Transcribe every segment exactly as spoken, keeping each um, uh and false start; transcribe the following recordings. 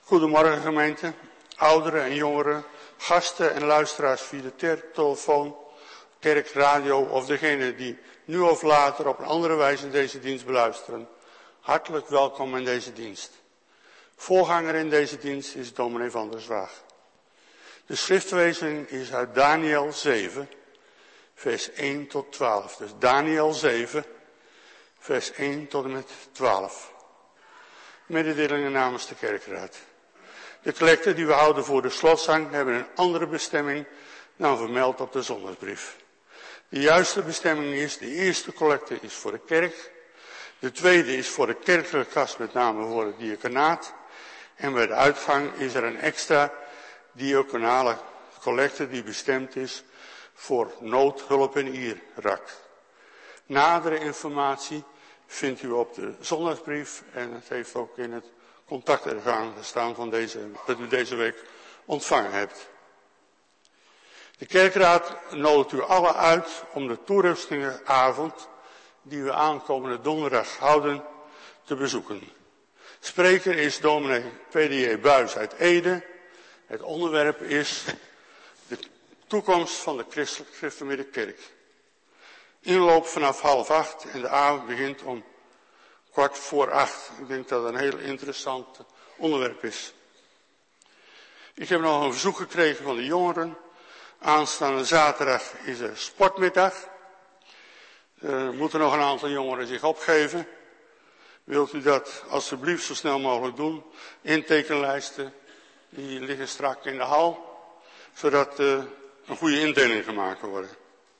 Goedemorgen gemeente, ouderen en jongeren, gasten en luisteraars via de ter- telefoon, kerk, radio of degene die nu of later op een andere wijze deze dienst beluisteren. Hartelijk welkom in deze dienst. Voorganger in deze dienst is dominee Van der Zwaag. De schriftlezing is uit Daniël zeven, vers één tot twaalf. Dus Daniël zeven, vers één tot en met twaalf. Mededelingen namens de kerkraad. De collecten die we houden voor de slotzang hebben een andere bestemming dan vermeld op de zondagsbrief. De juiste bestemming is, de eerste collecte is voor de kerk. De tweede is voor de kerkelijke kas, met name voor het diaconaat. En bij de uitgang is er een extra diaconale collecte die bestemd is voor nood, hulp en Irak. Nadere informatie vindt u op de zondagsbrief en het heeft ook in het contactorgaan gestaan van deze, dat u deze week ontvangen hebt. De kerkraad nodigt u allen uit om de toerustingenavond die we aankomende donderdag houden te bezoeken. Spreker is dominee P D J Buis uit Ede. Het onderwerp is de toekomst van de christelijke gereformeerde kerk. Inloop vanaf half acht en de avond begint om kwart voor acht. Ik denk dat het een heel interessant onderwerp is. Ik heb nog een verzoek gekregen van de jongeren. Aanstaande zaterdag is er sportmiddag. Er moeten nog een aantal jongeren zich opgeven. Wilt u dat alsjeblieft zo snel mogelijk doen? Intekenlijsten, die liggen strak in de hal. Zodat uh, een goede indeling gemaakt kan worden.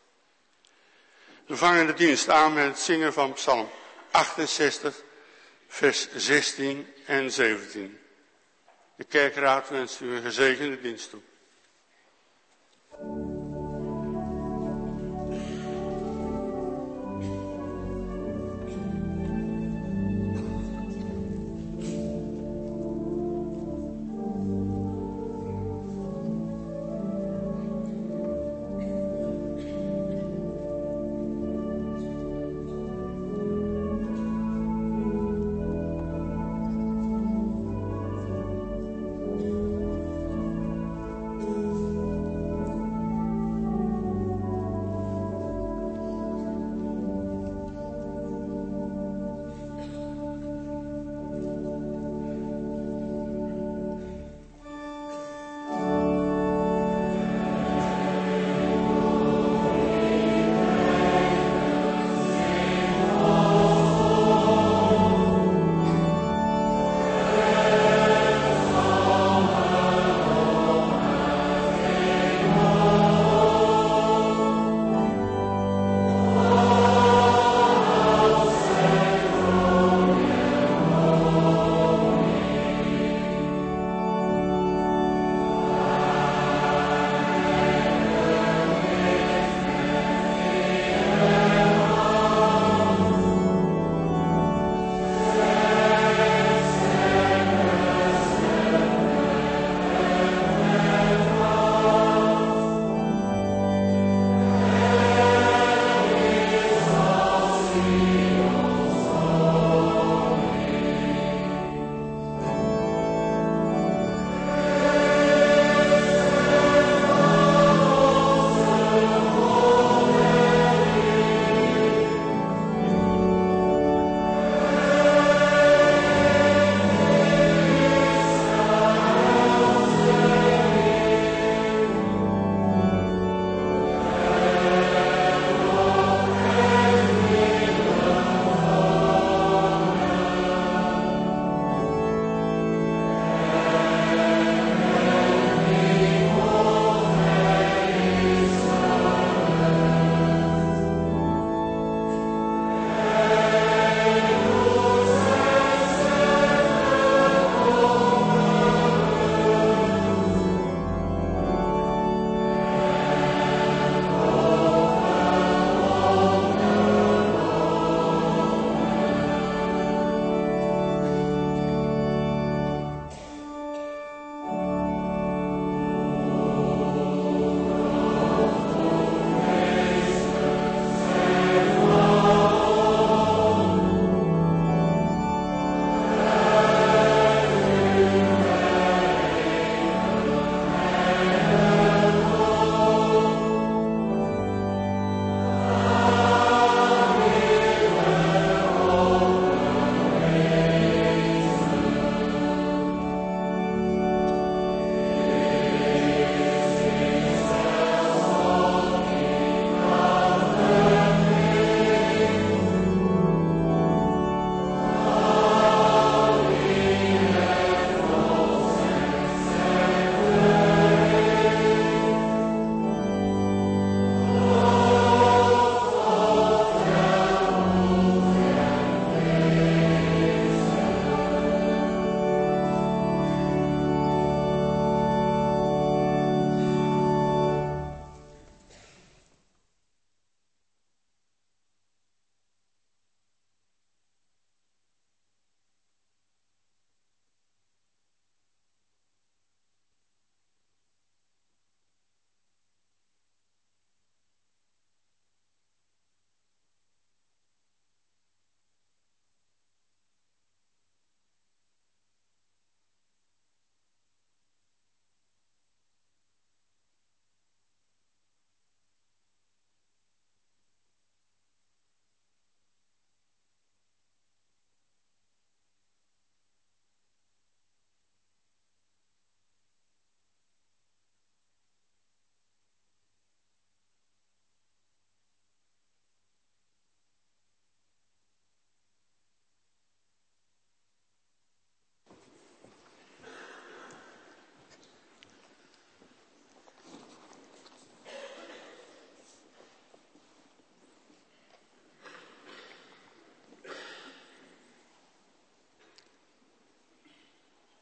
We vangen de dienst aan met het zingen van Psalm achtenzestig, vers zestien en zeventien. De kerkraad wenst u een gezegende dienst toe.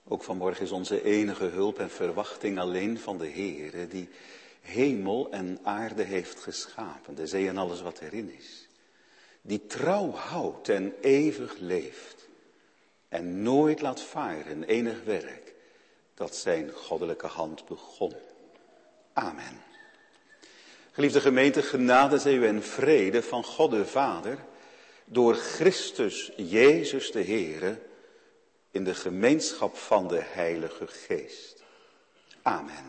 Ook vanmorgen is onze enige hulp en verwachting alleen van de Heere, die hemel en aarde heeft geschapen, de zee en alles wat erin is. Die trouw houdt en eeuwig leeft en nooit laat varen enig werk dat zijn goddelijke hand begon. Amen. Geliefde gemeente, genade zij u en vrede van God de Vader, door Christus Jezus de Heere, in de gemeenschap van de Heilige Geest. Amen.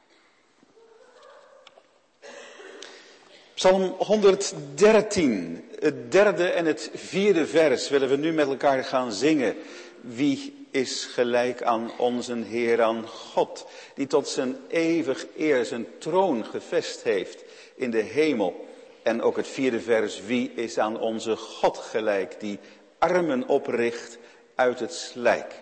Psalm honderddertien, het derde en het vierde vers willen we nu met elkaar gaan zingen. Wie is gelijk aan onze Heer, aan God, die tot zijn eeuwig eer zijn troon gevest heeft in de hemel. En ook het vierde vers, wie is aan onze God gelijk, die armen opricht uit het slijk.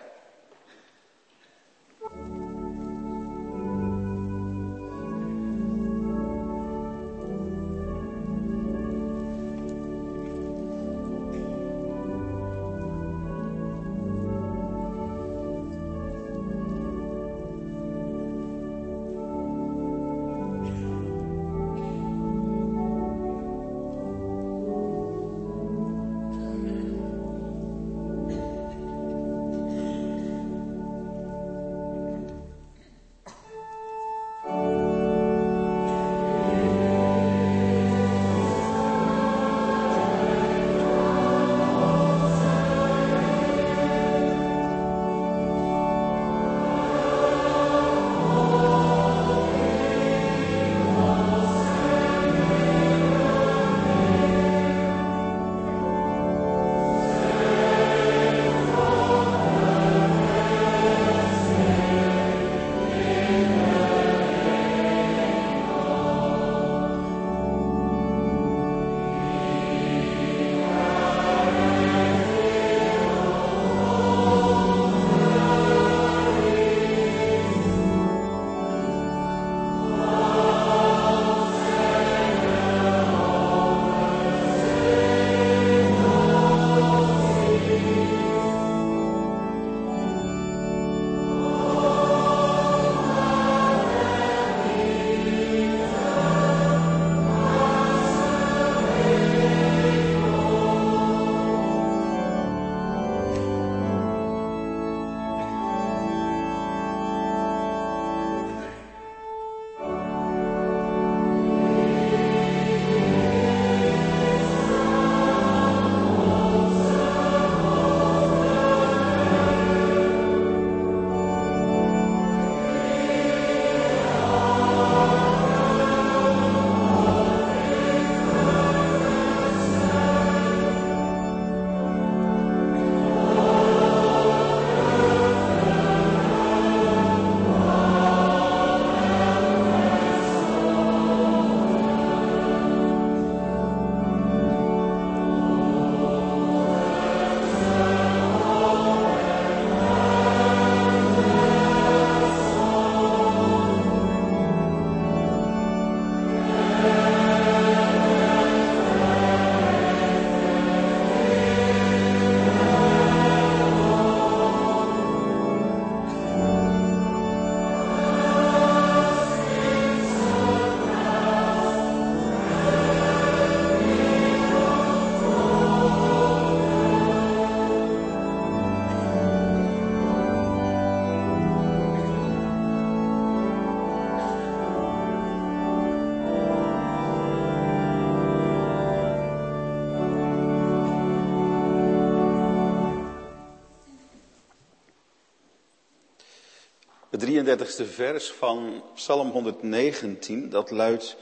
Het drieëndertigste vers van Psalm honderdnegentien, dat luidt: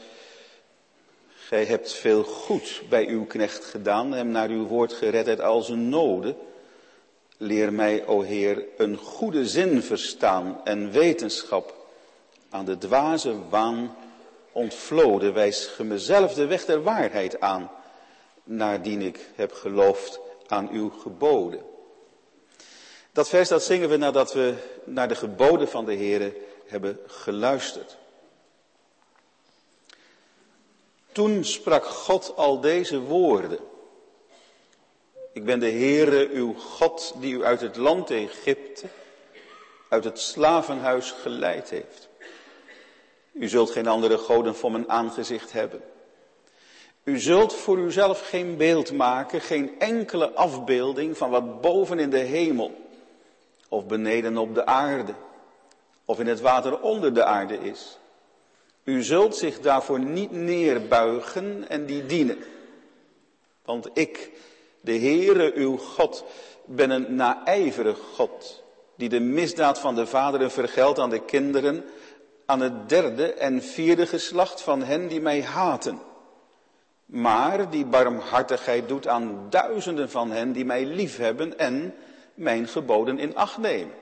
Gij hebt veel goed bij uw knecht gedaan, hem naar uw woord gered uit al zijn noden. Leer mij, o Heer, een goede zin verstaan en wetenschap. Aan de dwaze waan ontvloden, wijs ge mezelf de weg der waarheid aan, naardien ik heb geloofd aan uw geboden. Dat vers dat zingen we nadat we naar de geboden van de Heere hebben geluisterd. Toen sprak God al deze woorden. Ik ben de Heere uw God die u uit het land Egypte, uit het slavenhuis geleid heeft. U zult geen andere goden voor mijn aangezicht hebben. U zult voor uzelf geen beeld maken, geen enkele afbeelding van wat boven in de hemel, of beneden op de aarde, of in het water onder de aarde is. U zult zich daarvoor niet neerbuigen en die dienen. Want ik, de Heere uw God, ben een naijverig God, die de misdaad van de vaderen vergeldt aan de kinderen, aan het derde en vierde geslacht van hen die mij haten. Maar die barmhartigheid doet aan duizenden van hen die mij liefhebben en mijn geboden in acht nemen.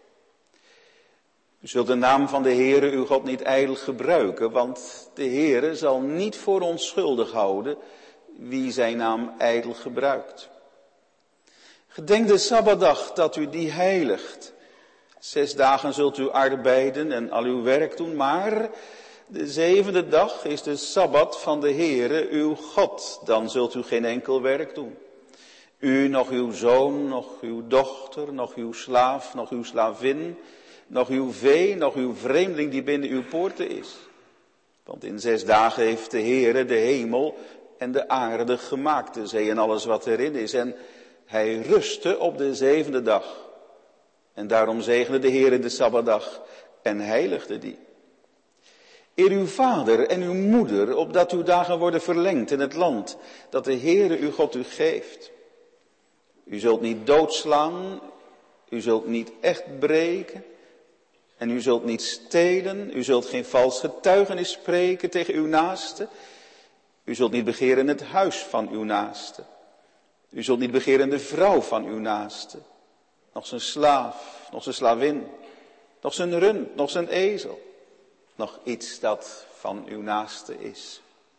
U zult de naam van de Heere uw God niet ijdel gebruiken, want de Heere zal niet voor onschuldig houden wie zijn naam ijdel gebruikt. Gedenk de Sabbatdag dat u die heiligt. Zes dagen zult u arbeiden en al uw werk doen, maar de zevende dag is de Sabbat van de Heere uw God. Dan zult u geen enkel werk doen. U, nog uw zoon, nog uw dochter, nog uw slaaf, nog uw slavin, nog uw vee, nog uw vreemdeling die binnen uw poorten is. Want in zes dagen heeft de Heere de hemel en de aarde gemaakt, de zee en alles wat erin is. En hij rustte op de zevende dag. En daarom zegende de Heere de Sabbatdag en heiligde die. Eer uw vader en uw moeder, opdat uw dagen worden verlengd in het land dat de Heere uw God u geeft. U zult niet doodslaan, u zult niet echt breken en u zult niet stelen. U zult geen vals getuigenis spreken tegen uw naaste. U zult niet begeren het huis van uw naaste. U zult niet begeren de vrouw van uw naaste. Nog zijn slaaf, nog zijn slavin, nog zijn rund, nog zijn ezel. Nog iets dat van uw naaste is.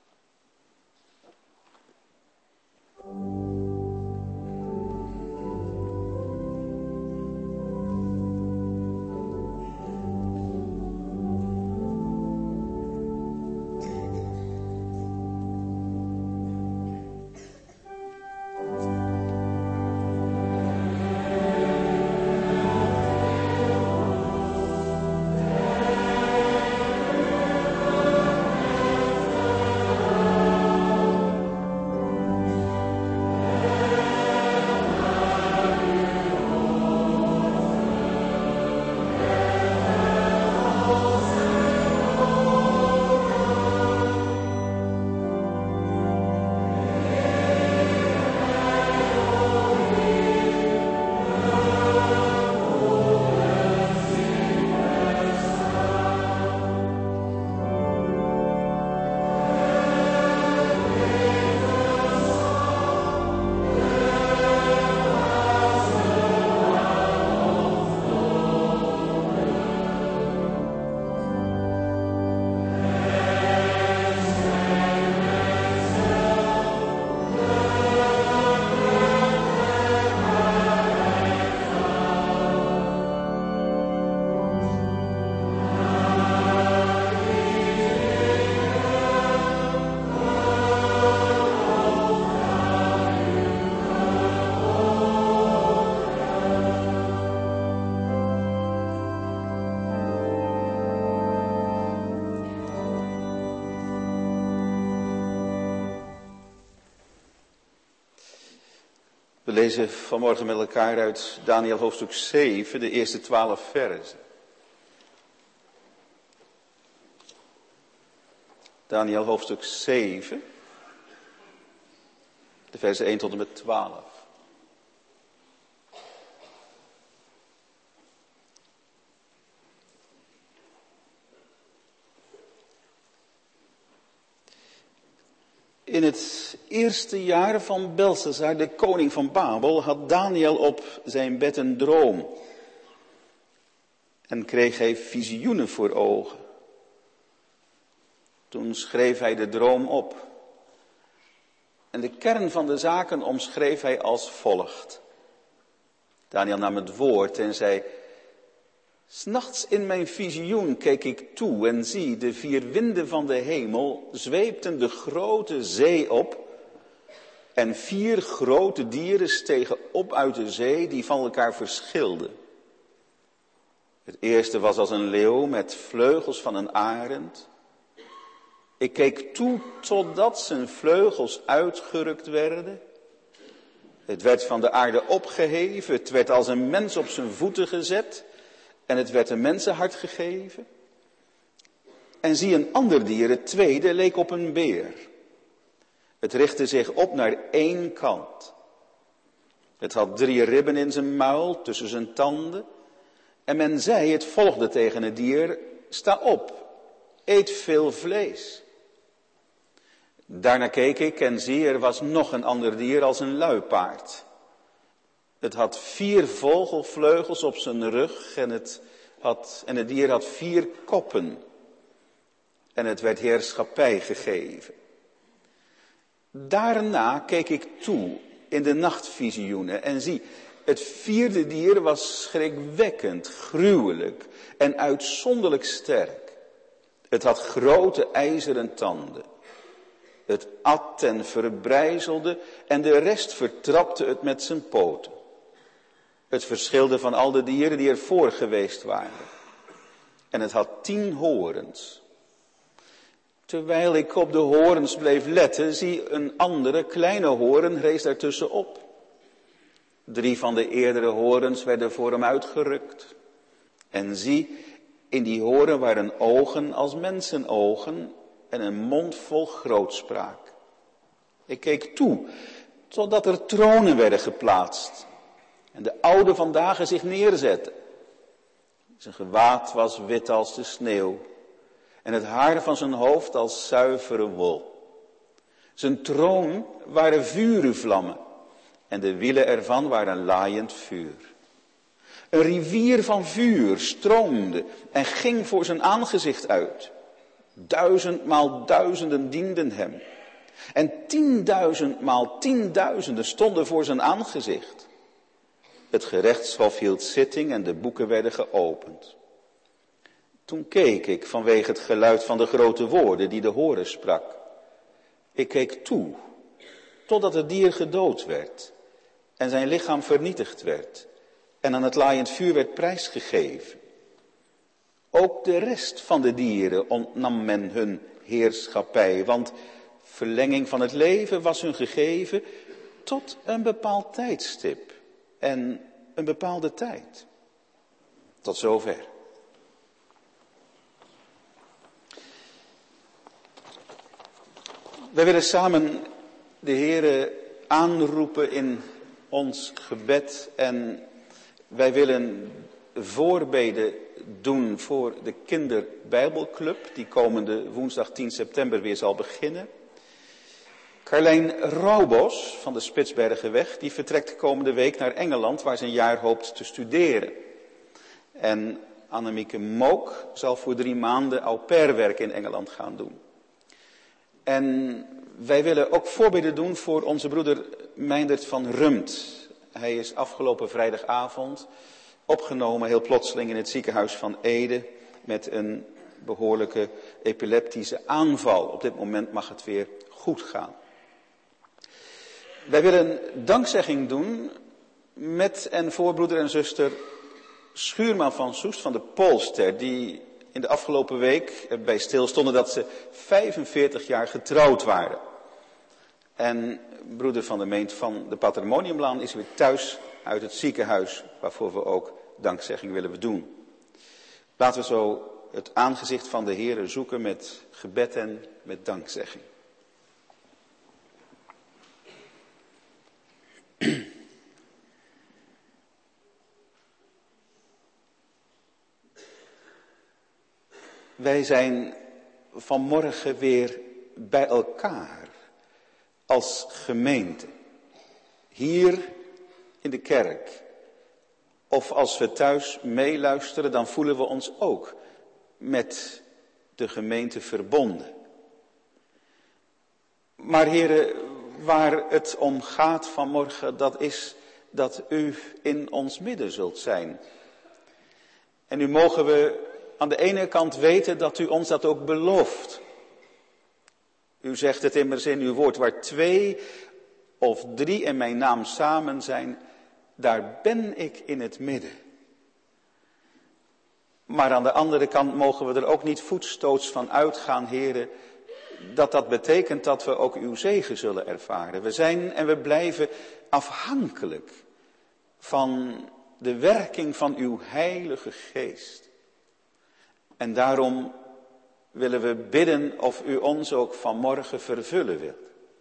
We lezen vanmorgen met elkaar uit Daniël hoofdstuk zeven, de eerste twaalf versen. Daniël hoofdstuk zeven, de versen één tot en met twaalf. In het eerste jaar van Belshazzar, de koning van Babel, had Daniël op zijn bed een droom. En kreeg hij visioenen voor ogen. Toen schreef hij de droom op. En de kern van de zaken omschreef hij als volgt. Daniël nam het woord en zei: 'S Nachts in mijn visioen keek ik toe en zie, de vier winden van de hemel zweepten de grote zee op. En vier grote dieren stegen op uit de zee die van elkaar verschilden. Het eerste was als een leeuw met vleugels van een arend. Ik keek toe totdat zijn vleugels uitgerukt werden. Het werd van de aarde opgeheven, het werd als een mens op zijn voeten gezet en het werd een mensenhart gegeven. En zie een ander dier, het tweede, leek op een beer. Het richtte zich op naar één kant. Het had drie ribben in zijn muil, tussen zijn tanden. En men zei, het volgde tegen het dier, sta op, eet veel vlees. Daarna keek ik en zie, er was nog een ander dier als een luipaard. Het had vier vogelvleugels op zijn rug en het, had, en het dier had vier koppen. En het werd heerschappij gegeven. Daarna keek ik toe in de nachtvisioenen en zie, het vierde dier was schrikwekkend, gruwelijk en uitzonderlijk sterk. Het had grote ijzeren tanden. Het at en verbrijzelde en de rest vertrapte het met zijn poten. Het verschilde van al de dieren die ervoor geweest waren. En het had tien horens. Terwijl ik op de horens bleef letten, zie een andere kleine horen rees daartussen op. Drie van de eerdere horens werden voor hem uitgerukt. En zie, in die horen waren ogen als mensenogen en een mond vol grootspraak. Ik keek toe, totdat er tronen werden geplaatst en de oude van dagen zich neerzetten. Zijn gewaad was wit als de sneeuw en het haar van zijn hoofd als zuivere wol. Zijn troon waren vuurvlammen en de wielen ervan waren laaiend vuur. Een rivier van vuur stroomde en ging voor zijn aangezicht uit. Duizendmaal duizenden dienden hem. En tienduizendmaal tienduizenden stonden voor zijn aangezicht. Het gerechtshof hield zitting en de boeken werden geopend. Toen keek ik vanwege het geluid van de grote woorden die de horen sprak. Ik keek toe, totdat het dier gedood werd en zijn lichaam vernietigd werd en aan het laaiend vuur werd prijsgegeven. Ook de rest van de dieren ontnam men hun heerschappij, want verlenging van het leven was hun gegeven tot een bepaald tijdstip en een bepaalde tijd. Tot zover. Wij willen samen de Heere aanroepen in ons gebed en wij willen voorbeden doen voor de kinderbijbelclub die komende woensdag tien september weer zal beginnen. Carlijn Raubos van de Spitsbergenweg, die vertrekt komende week naar Engeland waar ze een jaar hoopt te studeren. En Annemieke Mook zal voor drie maanden au pair werk in Engeland gaan doen. En wij willen ook voorbeden doen voor onze broeder Meindert van Rumt. Hij is afgelopen vrijdagavond opgenomen heel plotseling in het ziekenhuis van Ede met een behoorlijke epileptische aanval. Op dit moment mag het weer goed gaan. Wij willen dankzegging doen met en voor broeder en zuster Schuurman van Soest van de Poolster, die in de afgelopen week bij stilstonden dat ze vijfenveertig jaar getrouwd waren. En broeder Van der Meent van de Patrimoniumlaan is weer thuis uit het ziekenhuis, waarvoor we ook dankzegging willen doen. Laten we zo het aangezicht van de Heere zoeken met gebed en met dankzegging. Wij zijn vanmorgen weer bij elkaar als gemeente. Hier in de kerk. Of als we thuis meeluisteren, dan voelen we ons ook met de gemeente verbonden. Maar heren, waar het om gaat vanmorgen, dat is dat u in ons midden zult zijn. En nu mogen we aan de ene kant weten dat u ons dat ook belooft. U zegt het immers in uw woord, waar twee of drie in mijn naam samen zijn, daar ben ik in het midden. Maar aan de andere kant mogen we er ook niet voetstoots van uitgaan, heren, dat dat betekent dat we ook uw zegen zullen ervaren. We zijn en we blijven afhankelijk van de werking van uw Heilige Geest. En daarom willen we bidden of u ons ook vanmorgen vervullen wilt.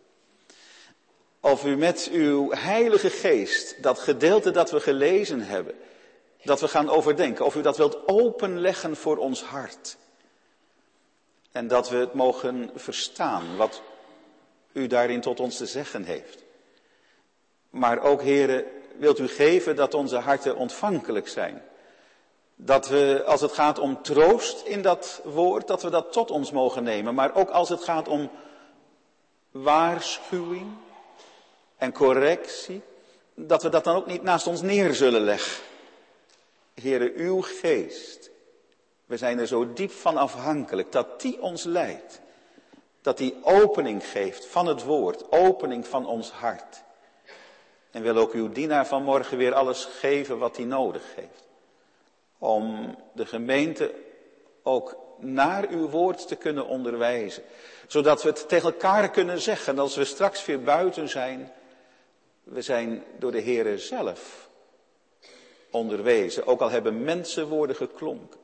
Of u met uw Heilige Geest, dat gedeelte dat we gelezen hebben, dat we gaan overdenken, of u dat wilt openleggen voor ons hart. En dat we het mogen verstaan wat u daarin tot ons te zeggen heeft. Maar ook, heren, wilt u geven dat onze harten ontvankelijk zijn. Dat we, als het gaat om troost in dat woord, dat we dat tot ons mogen nemen. Maar ook als het gaat om waarschuwing en correctie, dat we dat dan ook niet naast ons neer zullen leggen. Heere, uw geest, we zijn er zo diep van afhankelijk, dat die ons leidt. Dat die opening geeft van het woord, opening van ons hart. En wil ook uw dienaar vanmorgen weer alles geven wat hij nodig heeft. Om de gemeente ook naar uw woord te kunnen onderwijzen. Zodat we het tegen elkaar kunnen zeggen als we straks weer buiten zijn. We zijn door de Heere zelf onderwezen. Ook al hebben mensenwoorden geklonken.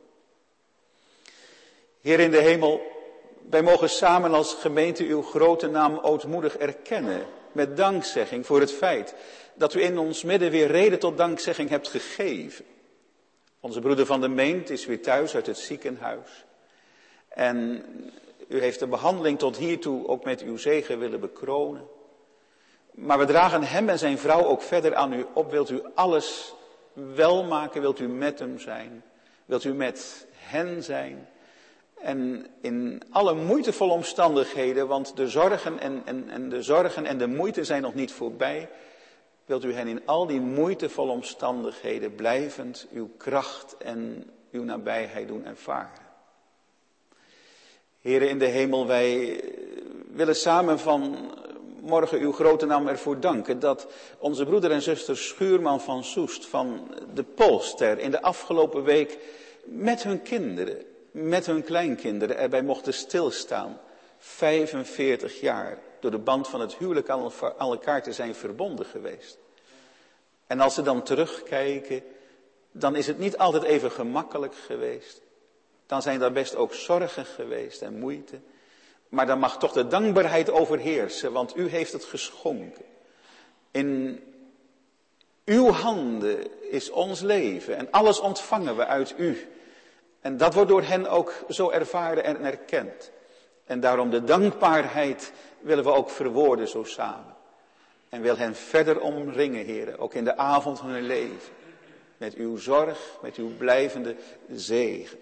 Heer in de hemel, wij mogen samen als gemeente uw grote naam ootmoedig erkennen. Met dankzegging voor het feit dat u in ons midden weer reden tot dankzegging hebt gegeven. Onze broeder Van de Meent is weer thuis uit het ziekenhuis. En u heeft de behandeling tot hiertoe ook met uw zegen willen bekronen. Maar we dragen hem en zijn vrouw ook verder aan u op. Wilt u alles wel maken? Wilt u met hem zijn? Wilt u met hen zijn? En in alle moeitevolle omstandigheden, want de zorgen en, en, en de zorgen en de moeite zijn nog niet voorbij. Wilt u hen in al die moeitevolle omstandigheden blijvend uw kracht en uw nabijheid doen ervaren. Heere in de hemel, wij willen samen van morgen uw grote naam ervoor danken dat onze broeder en zuster Schuurman van Soest van de Polster in de afgelopen week met hun kinderen, met hun kleinkinderen erbij mochten stilstaan. vijfenveertig jaar door de band van het huwelijk aan elkaar te zijn verbonden geweest. En als ze dan terugkijken, dan is het niet altijd even gemakkelijk geweest. Dan zijn daar best ook zorgen geweest en moeite. Maar dan mag toch de dankbaarheid overheersen, want u heeft het geschonken. In uw handen is ons leven en alles ontvangen we uit u. En dat wordt door hen ook zo ervaren en erkend. En daarom de dankbaarheid willen we ook verwoorden zo samen. En wil hen verder omringen, heren, ook in de avond van hun leven. Met uw zorg, met uw blijvende zegen.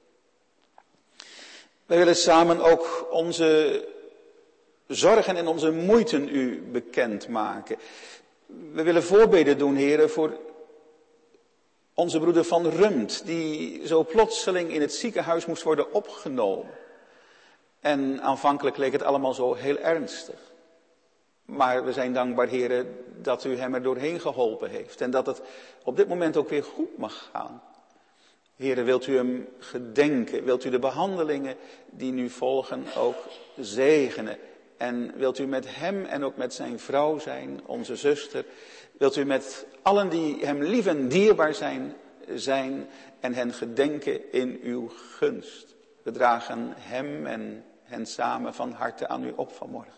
Wij willen samen ook onze zorgen en onze moeiten u bekendmaken. We willen voorbeden doen, heren, voor onze broeder Van Rumt, die zo plotseling in het ziekenhuis moest worden opgenomen. En aanvankelijk leek het allemaal zo heel ernstig. Maar we zijn dankbaar, heren, dat u hem er doorheen geholpen heeft. En dat het op dit moment ook weer goed mag gaan. Heren, wilt u hem gedenken? Wilt u de behandelingen die nu volgen ook zegenen? En wilt u met hem en ook met zijn vrouw zijn, onze zuster? Wilt u met allen die hem lief en dierbaar zijn, zijn en hen gedenken in uw gunst? We dragen hem en hen samen van harte aan u op vanmorgen.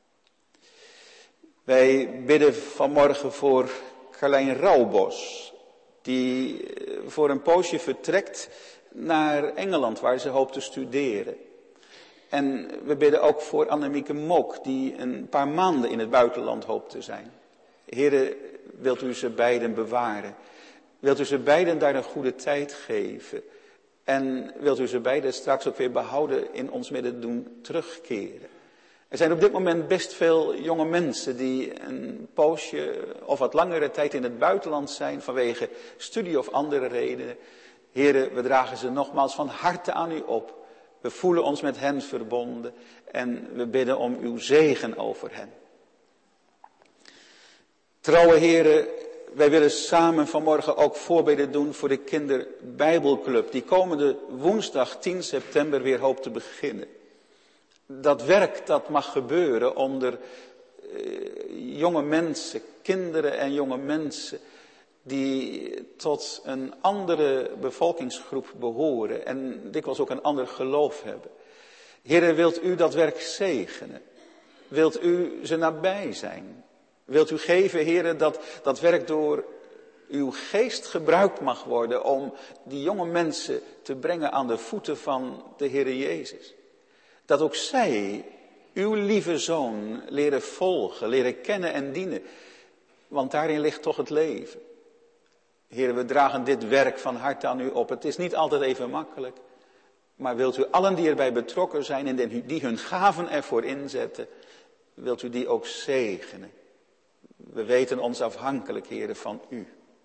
Wij bidden vanmorgen voor Carlijn Rauwbos, die voor een poosje vertrekt naar Engeland, waar ze hoopt te studeren. En we bidden ook voor Annemieke Mok, die een paar maanden in het buitenland hoopt te zijn. Heere, wilt u ze beiden bewaren? Wilt u ze beiden daar een goede tijd geven? En wilt u ze beiden straks ook weer behouden in ons midden doen terugkeren? Er zijn op dit moment best veel jonge mensen die een poosje of wat langere tijd in het buitenland zijn vanwege studie of andere redenen. Heren, we dragen ze nogmaals van harte aan u op. We voelen ons met hen verbonden en we bidden om uw zegen over hen. Trouwe heren, wij willen samen vanmorgen ook voorbeden doen voor de kinderbijbelclub. Die komende woensdag tien september weer hoopt te beginnen. Dat werk dat mag gebeuren onder uh, jonge mensen, kinderen en jonge mensen die tot een andere bevolkingsgroep behoren en dikwijls ook een ander geloof hebben. Heere, wilt u dat werk zegenen? Wilt u ze nabij zijn? Wilt u geven, Heere, dat dat werk door uw geest gebruikt mag worden om die jonge mensen te brengen aan de voeten van de Heere Jezus? Dat ook zij uw lieve Zoon leren volgen, leren kennen en dienen. Want daarin ligt toch het leven. Heere, we dragen dit werk van harte aan u op. Het is niet altijd even makkelijk. Maar wilt u allen die erbij betrokken zijn en die hun gaven ervoor inzetten, wilt u die ook zegenen. We weten ons afhankelijk, Heere, van u.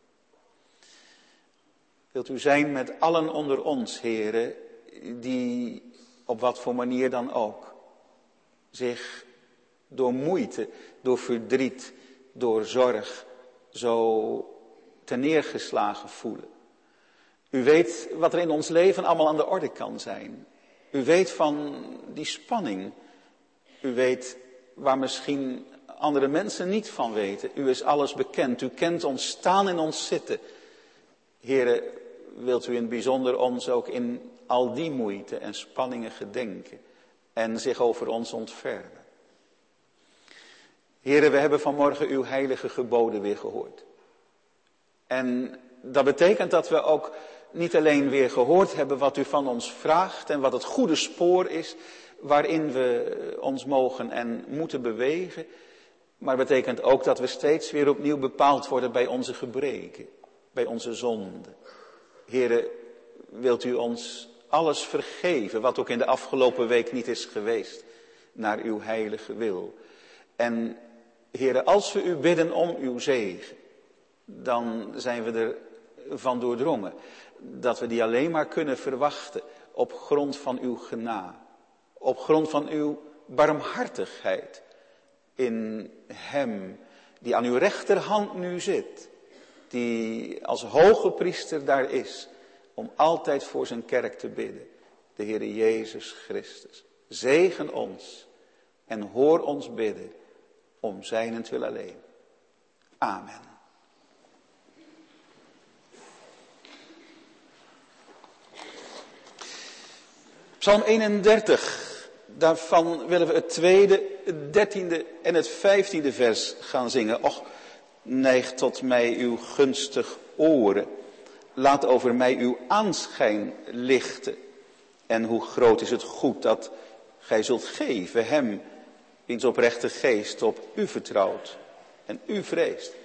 Wilt u zijn met allen onder ons, Heere, die op wat voor manier dan ook zich door moeite, door verdriet, door zorg zo terneergeslagen voelen. U weet wat er in ons leven allemaal aan de orde kan zijn. U weet van die spanning. U weet waar misschien andere mensen niet van weten. U is alles bekend. U kent ons staan en ons zitten. Heere, wilt u in het bijzonder ons ook in al die moeite en spanningen gedenken en zich over ons ontfermen. Heere, we hebben vanmorgen uw heilige geboden weer gehoord. En dat betekent dat we ook niet alleen weer gehoord hebben wat u van ons vraagt en wat het goede spoor is waarin we ons mogen en moeten bewegen. Maar het betekent ook dat we steeds weer opnieuw bepaald worden bij onze gebreken, bij onze zonden. Heere, wilt u ons alles vergeven wat ook in de afgelopen week niet is geweest naar uw heilige wil. En Heere, als we u bidden om uw zegen, dan zijn we ervan doordrongen dat we die alleen maar kunnen verwachten op grond van uw genade, op grond van uw barmhartigheid in hem die aan uw rechterhand nu zit, die als hoge priester daar is om altijd voor zijn kerk te bidden, de Heere Jezus Christus. Zegen ons en hoor ons bidden om zijnentwil alleen. Amen. Psalm eenendertig, daarvan willen we het tweede, het dertiende en het vijftiende vers gaan zingen. Och, neig tot mij uw gunstig oren. Laat over mij uw aanschijn lichten. En hoe groot is het goed dat gij zult geven hem, wiens oprechte geest op u vertrouwt en u vreest.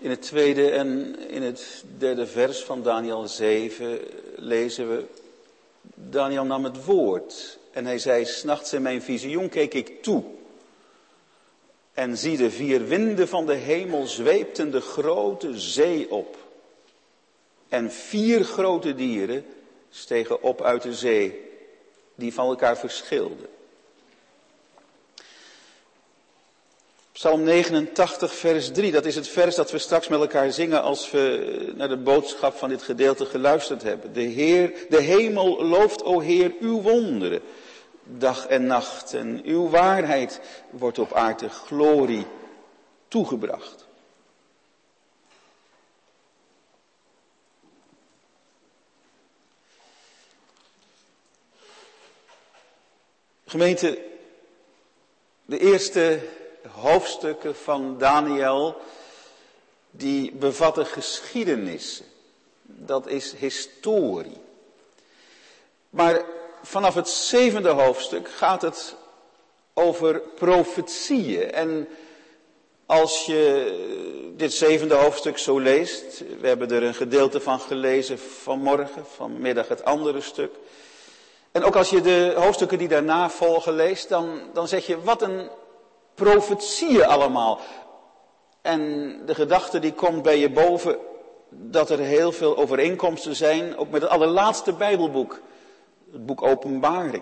In het tweede en in het derde vers van Daniel zeven lezen we: Daniel nam het woord en hij zei: 's nachts in mijn visioen keek ik toe. En zie, de vier winden van de hemel zweepten de grote zee op. En vier grote dieren stegen op uit de zee, die van elkaar verschilden. Psalm negenentachtig, vers drie, dat is het vers dat we straks met elkaar zingen als we naar de boodschap van dit gedeelte geluisterd hebben. De Heer, de hemel looft, o Heer, uw wonderen, dag en nacht. En uw waarheid wordt op aarde glorie toegebracht. Gemeente, de eerste hoofdstukken van Daniel, die bevatten geschiedenissen. Dat is historie. Maar vanaf het zevende hoofdstuk gaat het over profetieën. En als je dit zevende hoofdstuk zo leest, we hebben er een gedeelte van gelezen vanmorgen, vanmiddag het andere stuk. En ook als je de hoofdstukken die daarna volgen leest, dan, dan zeg je, wat een profetieën allemaal. En de gedachte die komt bij je boven, dat er heel veel overeenkomsten zijn, ook met het allerlaatste Bijbelboek, het boek Openbaring.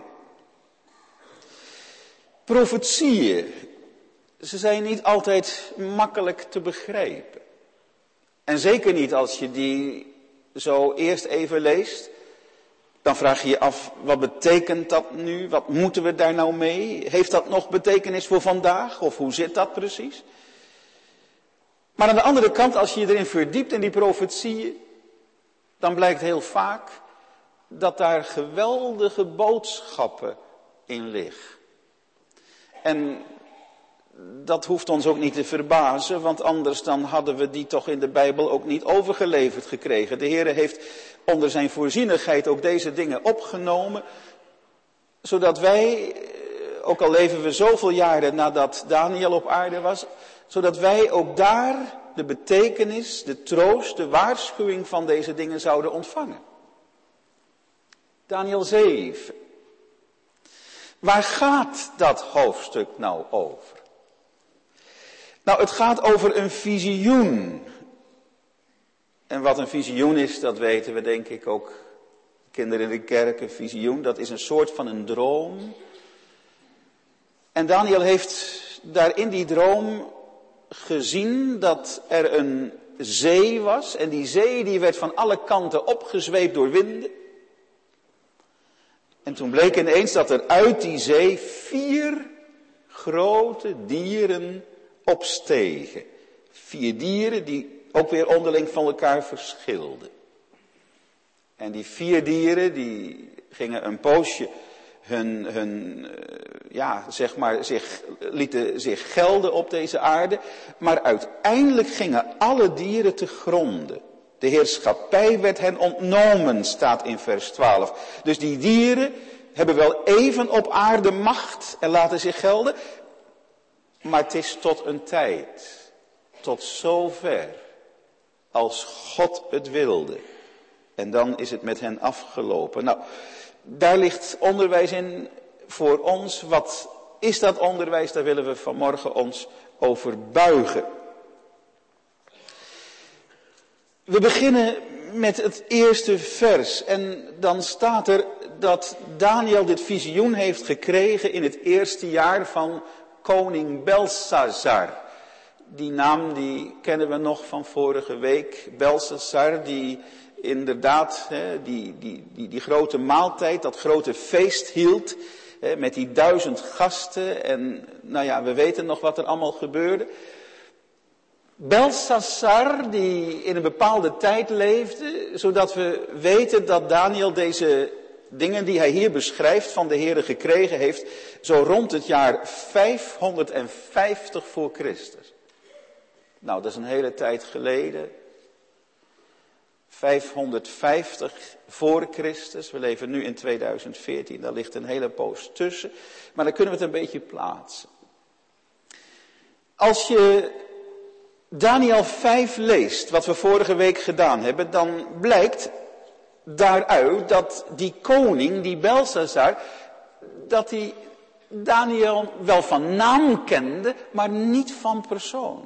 Profetieën, ze zijn niet altijd makkelijk te begrijpen. En zeker niet als je die zo eerst even leest. Dan vraag je je af, wat betekent dat nu? Wat moeten we daar nou mee? Heeft dat nog betekenis voor vandaag? Of hoe zit dat precies? Maar aan de andere kant, als je je erin verdiept in die profetieën, dan blijkt heel vaak dat daar geweldige boodschappen in liggen. En dat hoeft ons ook niet te verbazen, want anders dan hadden we die toch in de Bijbel ook niet overgeleverd gekregen. De Heere heeft onder zijn voorzienigheid ook deze dingen opgenomen, zodat wij, ook al leven we zoveel jaren nadat Daniel op aarde was, zodat wij ook daar de betekenis, de troost, de waarschuwing van deze dingen zouden ontvangen. Daniel zeven. Waar gaat dat hoofdstuk nou over? Nou, het gaat over een visioen. En wat een visioen is, dat weten we denk ik ook. Kinderen in de kerk, een visioen, dat is een soort van een droom. En Daniel heeft daar in die droom gezien dat er een zee was. En die zee die werd van alle kanten opgezweept door winden. En toen bleek ineens dat er uit die zee vier grote dieren opstegen. Vier dieren die ook weer onderling van elkaar verschilden. En die vier dieren die gingen een poosje hun, hun ja, zeg maar, zich, lieten zich gelden op deze aarde. Maar uiteindelijk gingen alle dieren te gronden. De heerschappij werd hen ontnomen, staat in vers twaalf. Dus die dieren hebben wel even op aarde macht en laten zich gelden. Maar het is tot een tijd, tot zover, als God het wilde. En dan is het met hen afgelopen. Nou, daar ligt onderwijs in voor ons. Wat is dat onderwijs? Daar willen we vanmorgen ons over buigen. We beginnen met het eerste vers. En dan staat er dat Daniel dit visioen heeft gekregen in het eerste jaar van koning Belshazzar. Die naam die kennen we nog van vorige week. Belshazzar, die inderdaad hè, die, die, die, die grote maaltijd, dat grote feest hield. Hè, met die duizend gasten. En nou ja, we weten nog wat er allemaal gebeurde. Belshazzar, die in een bepaalde tijd leefde, zodat we weten dat Daniel deze dingen die hij hier beschrijft van de Heere gekregen heeft, zo rond het jaar vijfhonderdvijftig voor Christus. Nou, dat is een hele tijd geleden. vijfhonderdvijftig voor Christus. We leven nu in tweeduizend veertien, daar ligt een hele poos tussen. Maar dan kunnen we het een beetje plaatsen. Als je Daniël vijf leest, wat we vorige week gedaan hebben, dan blijkt daaruit dat die koning, die Belshazzar, dat hij Daniël wel van naam kende, maar niet van persoon.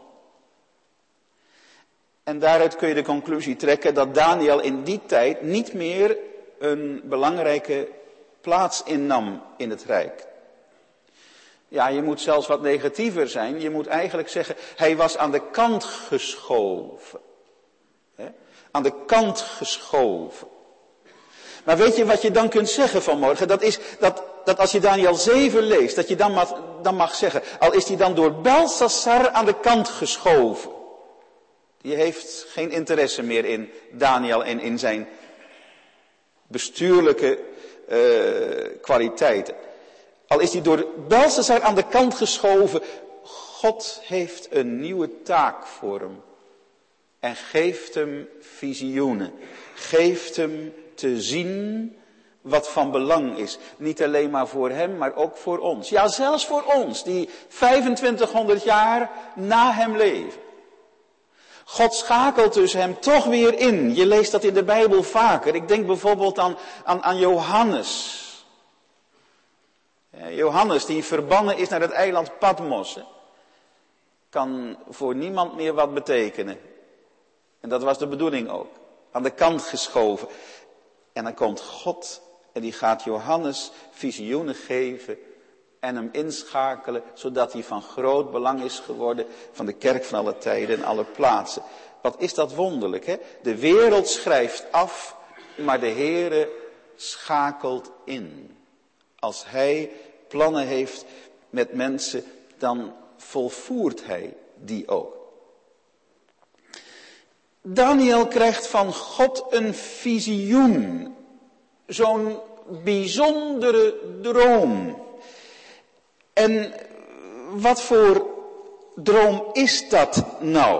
En daaruit kun je de conclusie trekken dat Daniël in die tijd niet meer een belangrijke plaats innam in het rijk. Ja, je moet zelfs wat negatiever zijn. Je moet eigenlijk zeggen, hij was aan de kant geschoven. He? Aan de kant geschoven. Maar weet je wat je dan kunt zeggen vanmorgen? Dat is dat, dat als je Daniël zeven leest, dat je dan mag, dan mag zeggen, al is hij dan door Belshazzar aan de kant geschoven. Die heeft geen interesse meer in Daniël en in zijn bestuurlijke uh, kwaliteiten. Al is hij door Belshazzar aan de kant geschoven, God heeft een nieuwe taak voor hem. En geeft hem visioenen. Geeft hem te zien wat van belang is. Niet alleen maar voor hem, maar ook voor ons. Ja, zelfs voor ons, die vijfentwintighonderd jaar na hem leven. God schakelt dus hem toch weer in. Je leest dat in de Bijbel vaker. Ik denk bijvoorbeeld aan, aan, aan Johannes. Ja, Johannes die verbannen is naar het eiland Patmos. Hè. Kan voor niemand meer wat betekenen. En dat was de bedoeling ook. Aan de kant geschoven. En dan komt God en die gaat Johannes visioenen geven en hem inschakelen, zodat hij van groot belang is geworden van de kerk van alle tijden en alle plaatsen. Wat is dat wonderlijk, hè? De wereld schrijft af, maar de Heere schakelt in. Als hij plannen heeft met mensen, dan volvoert hij die ook. Daniël krijgt van God een visioen. Zo'n bijzondere droom. En wat voor droom is dat nou?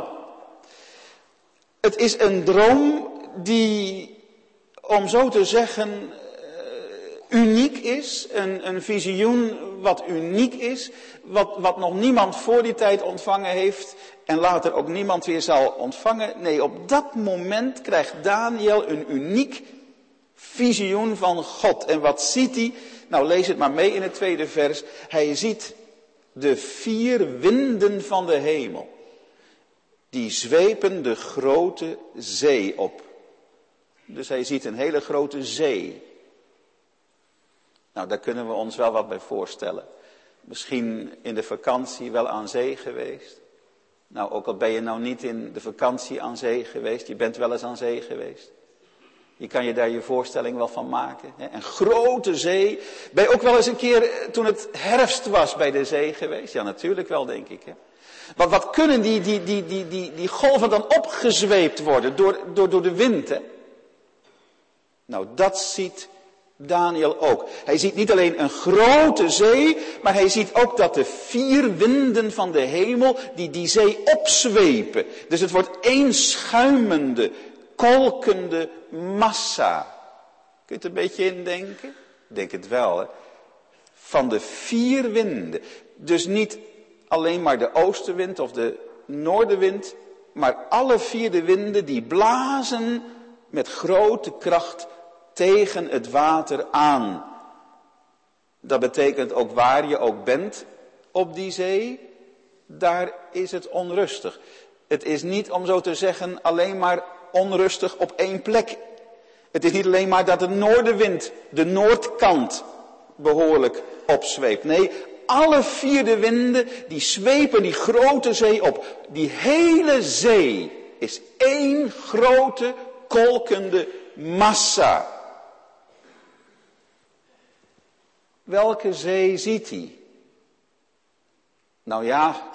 Het is een droom die, om zo te zeggen, uniek is. Een, een visioen wat uniek is. Wat, wat nog niemand voor die tijd ontvangen heeft. En later ook niemand weer zal ontvangen. Nee, op dat moment krijgt Daniël een uniek visioen van God. En wat ziet hij? Nou, lees het maar mee in het tweede vers. Hij ziet de vier winden van de hemel. Die zwepen de grote zee op. Dus hij ziet een hele grote zee. Nou, daar kunnen we ons wel wat bij voorstellen. Misschien in de vakantie wel aan zee geweest. Nou, ook al ben je nou niet in de vakantie aan zee geweest. Je bent wel eens aan zee geweest. Je kan je daar je voorstelling wel van maken. Hè? Een grote zee. Ben je ook wel eens een keer toen het herfst was bij de zee geweest? Ja, natuurlijk wel, denk ik. Hè? Wat, wat kunnen die, die, die, die, die, die golven dan opgezweept worden door, door, door de wind? Hè? Nou, dat ziet Daniël ook. Hij ziet niet alleen een grote zee, maar hij ziet ook dat de vier winden van de hemel die die zee opzwepen. Dus het wordt één schuimende, kolkende massa. Kun je het een beetje indenken? Ik denk het wel, hè. Van de vier winden. Dus niet alleen maar de oostenwind of de noordenwind, maar alle vier de winden die blazen met grote kracht tegen het water aan. Dat betekent ook waar je ook bent op die zee, daar is het onrustig. Het is niet, om zo te zeggen, alleen maar onrustig op één plek. Het is niet alleen maar dat de noordenwind de noordkant behoorlijk opzweept. Nee, alle vier de winden die zwepen die grote zee op. Die hele zee is één grote kolkende massa. Welke zee ziet hij? Nou ja,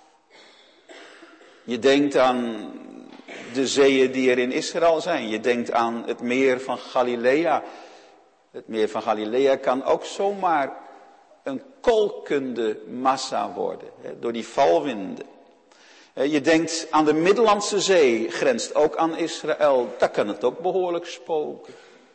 je denkt aan de zeeën die er in Israël zijn. Je denkt aan het meer van Galilea. Het meer van Galilea kan ook zomaar een kolkende massa worden, hè, door die valwinden. Je denkt aan de Middellandse Zee, grenst ook aan Israël. Daar kan het ook behoorlijk spoken.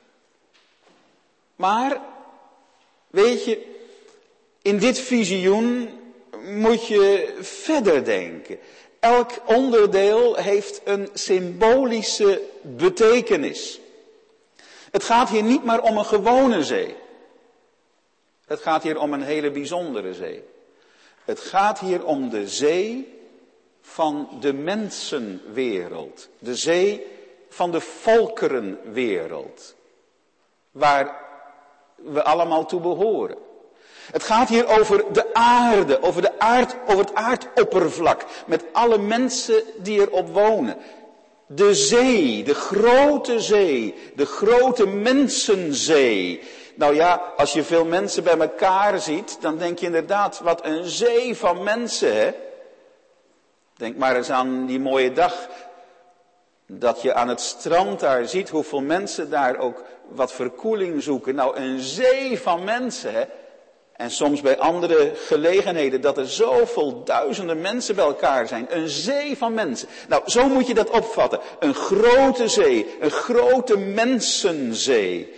Maar, weet je, in dit visioen moet je verder denken. elk onderdeel heeft een symbolische betekenis. Het gaat hier niet maar om een gewone zee. Het gaat hier om een hele bijzondere zee. Het gaat hier om de zee van de mensenwereld. De zee van de volkerenwereld. Waar we allemaal toe behoren. Het gaat hier over de aarde, over, de aard, over het aardoppervlak. Met alle mensen die erop wonen. De zee, de grote zee, de grote mensenzee. Nou ja, als je veel mensen bij elkaar ziet, dan denk je inderdaad, wat een zee van mensen, hè. Denk maar eens aan die mooie dag, dat je aan het strand daar ziet hoeveel mensen daar ook wat verkoeling zoeken. Nou, een zee van mensen, hè. En soms bij andere gelegenheden dat er zoveel duizenden mensen bij elkaar zijn. Een zee van mensen. Nou, zo moet je dat opvatten. Een grote zee, een grote mensenzee.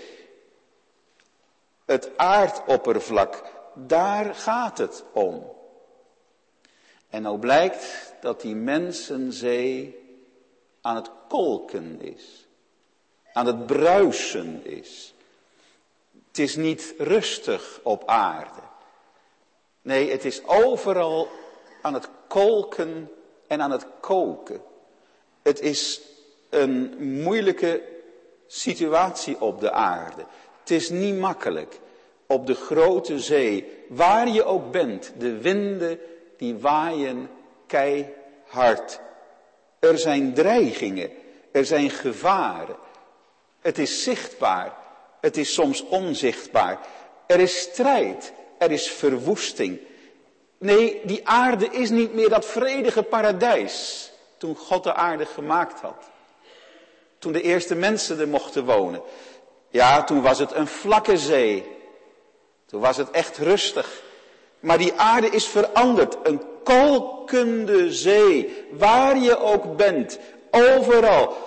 Het aardoppervlak, daar gaat het om. En nou blijkt dat die mensenzee aan het kolken is. Aan het bruisen is. Het is niet rustig op aarde. Nee, het is overal aan het kolken en aan het koken. Het is een moeilijke situatie op de aarde. Het is niet makkelijk. Op de grote zee, waar je ook bent, de winden die waaien keihard. Er zijn dreigingen, er zijn gevaren. Het is zichtbaar. Het is soms onzichtbaar. Er is strijd. Er is verwoesting. Nee, die aarde is niet meer dat vredige paradijs. Toen God de aarde gemaakt had. Toen de eerste mensen er mochten wonen. Ja, toen was het een vlakke zee. Toen was het echt rustig. Maar die aarde is veranderd. Een kolkende zee. Waar je ook bent. Overal.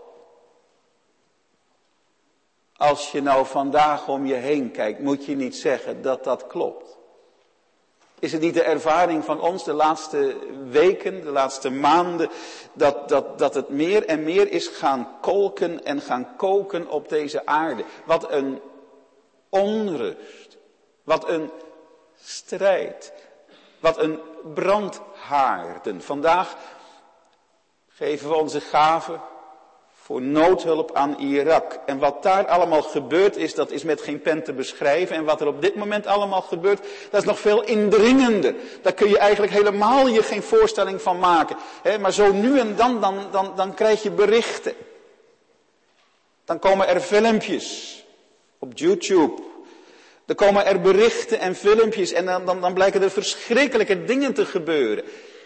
Als je nou vandaag om je heen kijkt, moet je niet zeggen dat dat klopt. Is het niet de ervaring van ons de laatste weken, de laatste maanden, dat, dat, dat het meer en meer is gaan kolken en gaan koken op deze aarde? Wat een onrust, wat een strijd, wat een brandhaarden. Vandaag geven we onze gaven voor noodhulp aan Irak. En wat daar allemaal gebeurd is, dat is met geen pen te beschrijven. En wat er op dit moment allemaal gebeurt, dat is nog veel indringender. Daar kun je eigenlijk helemaal je geen voorstelling van maken. He, maar zo nu en dan, dan, dan, dan krijg je berichten. Dan komen er filmpjes op YouTube. Dan komen er berichten en filmpjes en dan, dan, dan blijken er verschrikkelijke dingen te gebeuren.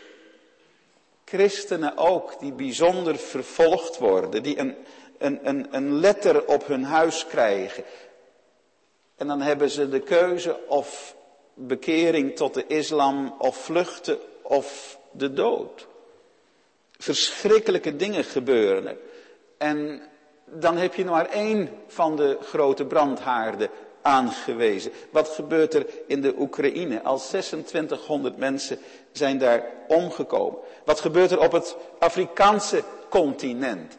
Christenen ook, die bijzonder vervolgd worden, die een, een, een, een letter op hun huis krijgen. En dan hebben ze de keuze of bekering tot de islam, of vluchten, of de dood. Verschrikkelijke dingen gebeuren er. En dan heb je maar één van de grote brandhaarden aangewezen. Wat gebeurt er in de Oekraïne? Al zesentwintighonderd mensen zijn daar omgekomen. Wat gebeurt er op het Afrikaanse continent?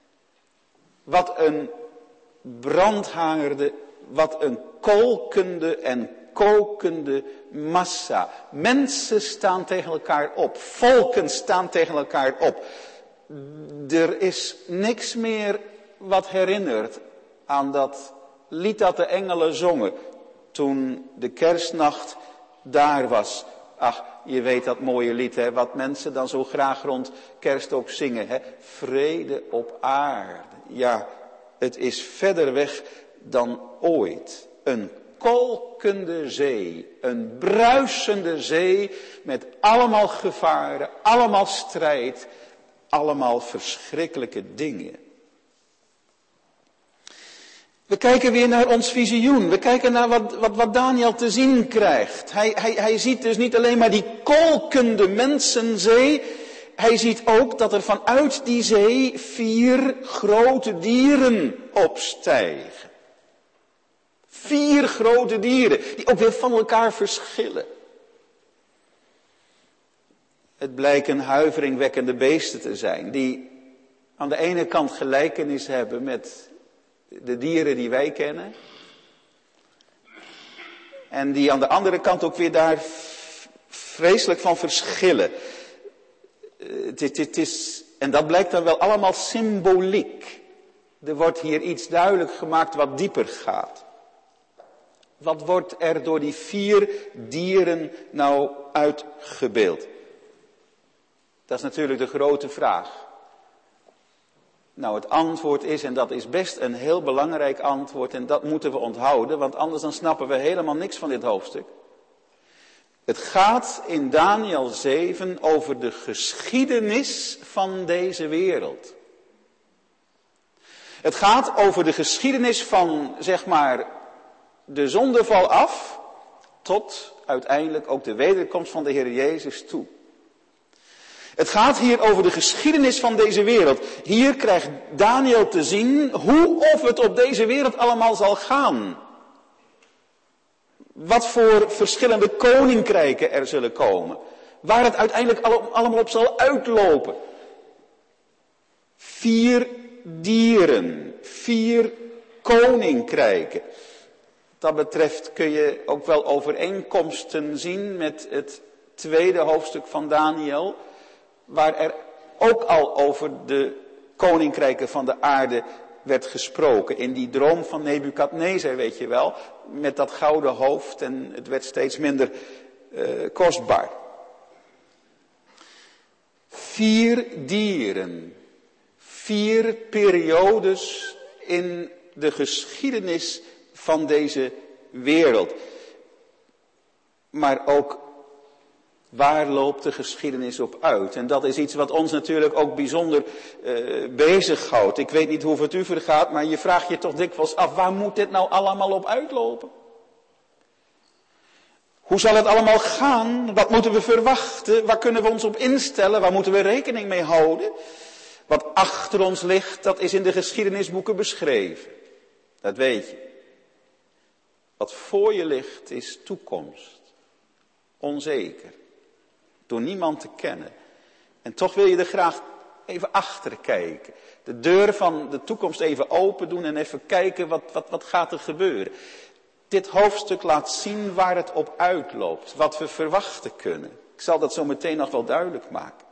Wat een brandhaarde, wat een kolkende en kokende massa. Mensen staan tegen elkaar op. Volken staan tegen elkaar op. Er is niks meer wat herinnert aan dat lied dat de engelen zongen toen de kerstnacht daar was. Ach, je weet dat mooie lied, hè, wat mensen dan zo graag rond kerst ook zingen, hè. Vrede op aarde. Ja, het is verder weg dan ooit. Een kolkende zee, een bruisende zee met allemaal gevaren, allemaal strijd, allemaal verschrikkelijke dingen. We kijken weer naar ons visioen. We kijken naar wat, wat, wat Daniel te zien krijgt. Hij, hij, hij ziet dus niet alleen maar die kolkende mensenzee. Hij ziet ook dat er vanuit die zee vier grote dieren opstijgen. Vier grote dieren, die ook weer van elkaar verschillen. Het blijken huiveringwekkende beesten te zijn, die aan de ene kant gelijkenis hebben met de dieren die wij kennen. En die aan de andere kant ook weer daar vreselijk van verschillen. Het, het, het is, en dat blijkt dan wel allemaal symboliek. Er wordt hier iets duidelijk gemaakt wat dieper gaat. Wat wordt er door die vier dieren nou uitgebeeld? Dat is natuurlijk de grote vraag. Nou, het antwoord is, en dat is best een heel belangrijk antwoord, en dat moeten we onthouden, want anders dan snappen we helemaal niks van dit hoofdstuk. Het gaat in Daniël zeven over de geschiedenis van deze wereld. Het gaat over de geschiedenis van, zeg maar, de zondeval af, tot uiteindelijk ook de wederkomst van de Heer Jezus toe. Het gaat hier over de geschiedenis van deze wereld. Hier krijgt Daniël te zien hoe of het op deze wereld allemaal zal gaan. Wat voor verschillende koninkrijken er zullen komen. Waar het uiteindelijk allemaal op zal uitlopen. Vier dieren, vier koninkrijken. Wat dat betreft kun je ook wel overeenkomsten zien met het tweede hoofdstuk van Daniël. Waar er ook al over de koninkrijken van de aarde werd gesproken. In die droom van Nebukadnezar, weet je wel. Met dat gouden hoofd en het werd steeds minder uh, kostbaar. Vier dieren. Vier periodes in de geschiedenis van deze wereld. Maar ook, waar loopt de geschiedenis op uit? En dat is iets wat ons natuurlijk ook bijzonder uh, bezighoudt. Ik weet niet hoe het u vergaat, maar je vraagt je toch dikwijls af, waar moet dit nou allemaal op uitlopen? Hoe zal het allemaal gaan? Wat moeten we verwachten? Waar kunnen we ons op instellen? Waar moeten we rekening mee houden? Wat achter ons ligt, dat is in de geschiedenisboeken beschreven. Dat weet je. Wat voor je ligt, is toekomst. Onzeker. Door niemand te kennen. En toch wil je er graag even achter kijken. De deur van de toekomst even open doen en even kijken wat, wat, wat gaat er gebeuren. Dit hoofdstuk laat zien waar het op uitloopt. Wat we verwachten kunnen. Ik zal dat zo meteen nog wel duidelijk maken.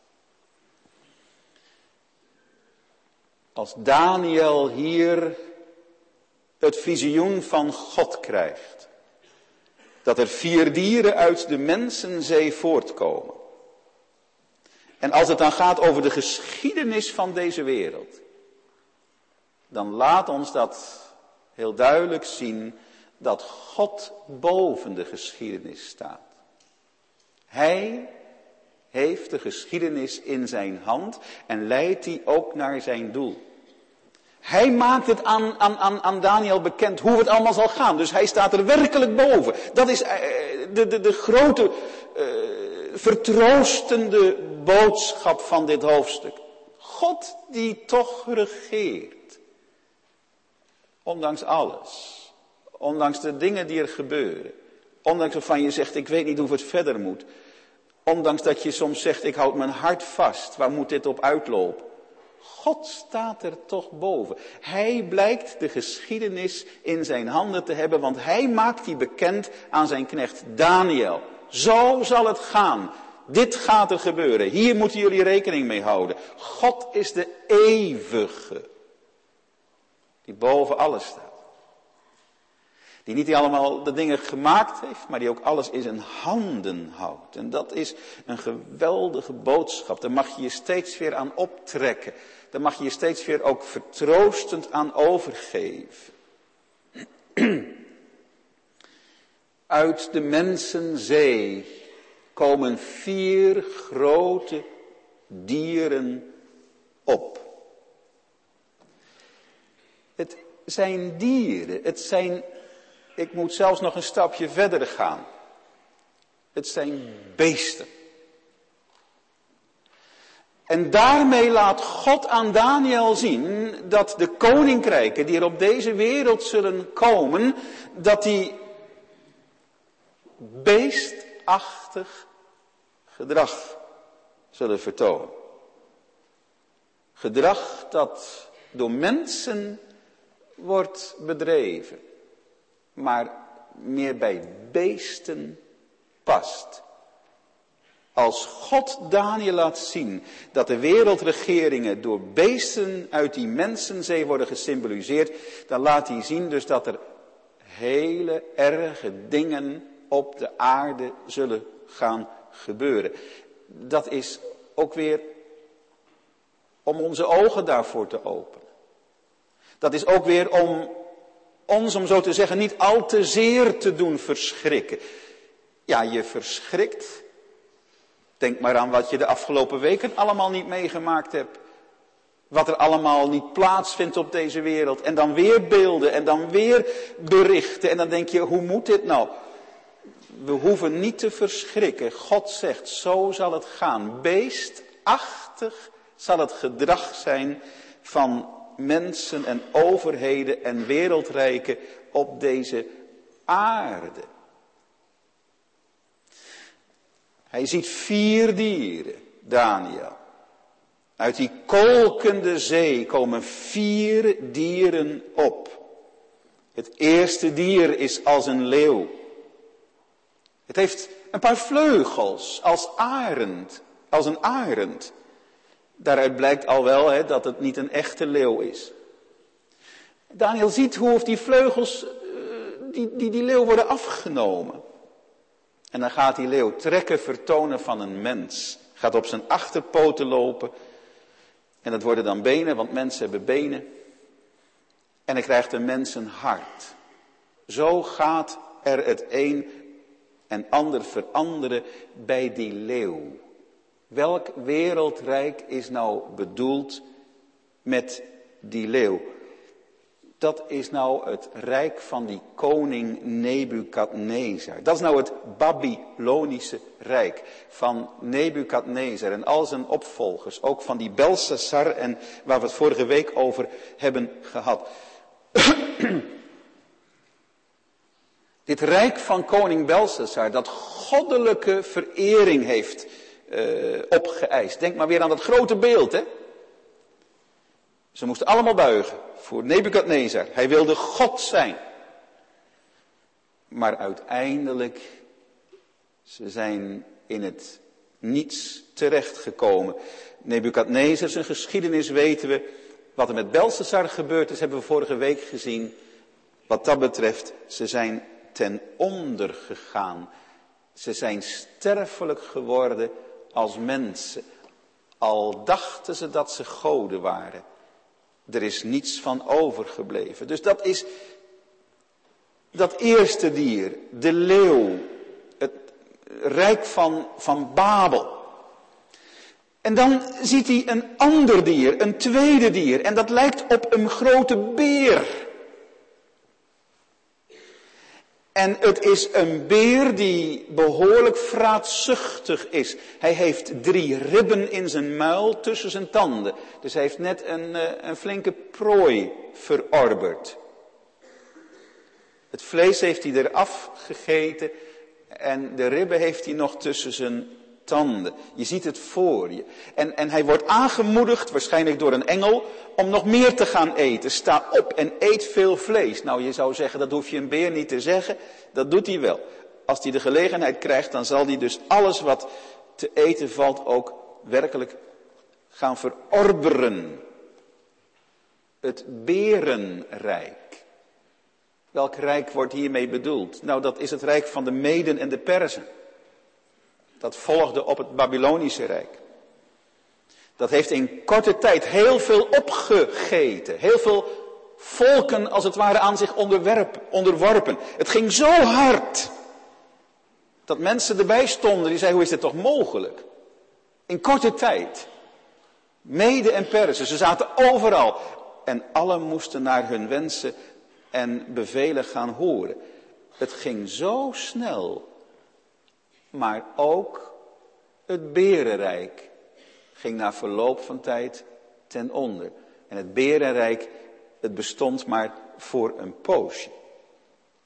Als Daniël hier het visioen van God krijgt. Dat er vier dieren uit de mensenzee voortkomen. En als het dan gaat over de geschiedenis van deze wereld. Dan laat ons dat heel duidelijk zien dat God boven de geschiedenis staat. Hij heeft de geschiedenis in zijn hand en leidt die ook naar zijn doel. Hij maakt het aan, aan, aan, aan Daniël bekend hoe het allemaal zal gaan. Dus hij staat er werkelijk boven. Dat is uh, de, de, de grote uh, vertroostende boodschap van dit hoofdstuk. God die toch regeert. Ondanks alles. Ondanks de dingen die er gebeuren. Ondanks waarvan je zegt, ik weet niet hoe het verder moet. Ondanks dat je soms zegt, ik houd mijn hart vast. Waar moet dit op uitlopen? God staat er toch boven. Hij blijkt de geschiedenis in zijn handen te hebben, want hij maakt die bekend aan zijn knecht Daniël. Zo zal het gaan. Dit gaat er gebeuren. Hier moeten jullie rekening mee houden. God is de eeuwige. Die boven alles staat. Die niet allemaal de dingen gemaakt heeft, maar die ook alles in zijn handen houdt. En dat is een geweldige boodschap. Daar mag je je steeds weer aan optrekken. Daar mag je je steeds weer ook vertroostend aan overgeven. Uit de mensenzee komen vier grote dieren op. Het zijn dieren, het zijn, ik moet zelfs nog een stapje verder gaan. Het zijn beesten. En daarmee laat God aan Daniël zien dat de koninkrijken die er op deze wereld zullen komen, dat die beestachtig gedrag zullen vertonen. Gedrag dat door mensen wordt bedreven, maar meer bij beesten past. Als God Daniel laat zien dat de wereldregeringen door beesten uit die mensenzee worden gesymboliseerd, dan laat hij zien dus dat er hele erge dingen op de aarde zullen gaan gebeuren. Dat is ook weer om onze ogen daarvoor te openen. Dat is ook weer om ons, om zo te zeggen, niet al te zeer te doen verschrikken. Ja, je verschrikt. Denk maar aan wat je de afgelopen weken allemaal niet meegemaakt hebt. Wat er allemaal niet plaatsvindt op deze wereld. En dan weer beelden en dan weer berichten. En dan denk je, hoe moet dit nou? We hoeven niet te verschrikken. God zegt, zo zal het gaan. Beestachtig zal het gedrag zijn van mensen en overheden en wereldrijken op deze aarde. Hij ziet vier dieren, Daniel. Uit die kolkende zee komen vier dieren op. Het eerste dier is als een leeuw. Het heeft een paar vleugels, als arend, als een arend. Daaruit blijkt al wel hè, dat het niet een echte leeuw is. Daniel ziet hoe of die vleugels, die, die, die leeuw worden afgenomen. En dan gaat die leeuw trekken vertonen van een mens. Gaat op zijn achterpoten lopen. En dat worden dan benen, want mensen hebben benen. En hij krijgt een mens een hart. Zo gaat er het een en ander veranderen bij die leeuw. Welk wereldrijk is nou bedoeld met die leeuw? Dat is nou het rijk van die koning Nebukadnezar. Dat is nou het Babylonische rijk van Nebukadnezar en al zijn opvolgers. Ook van die Belshazzar en waar we het vorige week over hebben gehad. Dit rijk van koning Belshazzar, dat goddelijke verering heeft uh, opgeëist. Denk maar weer aan dat grote beeld, hè. Ze moesten allemaal buigen voor Nebukadnezar. Hij wilde God zijn. Maar uiteindelijk, ze zijn in het niets terechtgekomen. Nebukadnezar, zijn geschiedenis weten we. Wat er met Belshazzar gebeurd is, hebben we vorige week gezien. Wat dat betreft, ze zijn ten onder gegaan. Ze zijn sterfelijk geworden als mensen. Al dachten ze dat ze goden waren. Er is niets van overgebleven. Dus dat is dat eerste dier, de leeuw, het rijk van, van Babel. En dan ziet hij een ander dier, een tweede dier. En dat lijkt op een grote beer. En het is een beer die behoorlijk vraatzuchtig is. Hij heeft drie ribben in zijn muil tussen zijn tanden. Dus hij heeft net een, een flinke prooi verorberd. Het vlees heeft hij eraf gegeten en de ribben heeft hij nog tussen zijn tanden. Je ziet het voor je. En, en hij wordt aangemoedigd, waarschijnlijk door een engel, om nog meer te gaan eten. Sta op en eet veel vlees. Nou, je zou zeggen, dat hoef je een beer niet te zeggen. Dat doet hij wel. Als hij de gelegenheid krijgt, dan zal hij dus alles wat te eten valt ook werkelijk gaan verorberen. Het berenrijk. Welk rijk wordt hiermee bedoeld? Nou, dat is het rijk van de Meden en de Perzen. Dat volgde op het Babylonische rijk. Dat heeft in korte tijd heel veel opgegeten. Heel veel volken als het ware aan zich onderwerp, onderworpen. Het ging zo hard. Dat mensen erbij stonden die zeiden, hoe is dit toch mogelijk? In korte tijd. Mede en Perzen, ze zaten overal. En allen moesten naar hun wensen en bevelen gaan horen. Het ging zo snel. Maar ook het berenrijk ging na verloop van tijd ten onder. En het berenrijk, het bestond maar voor een poosje.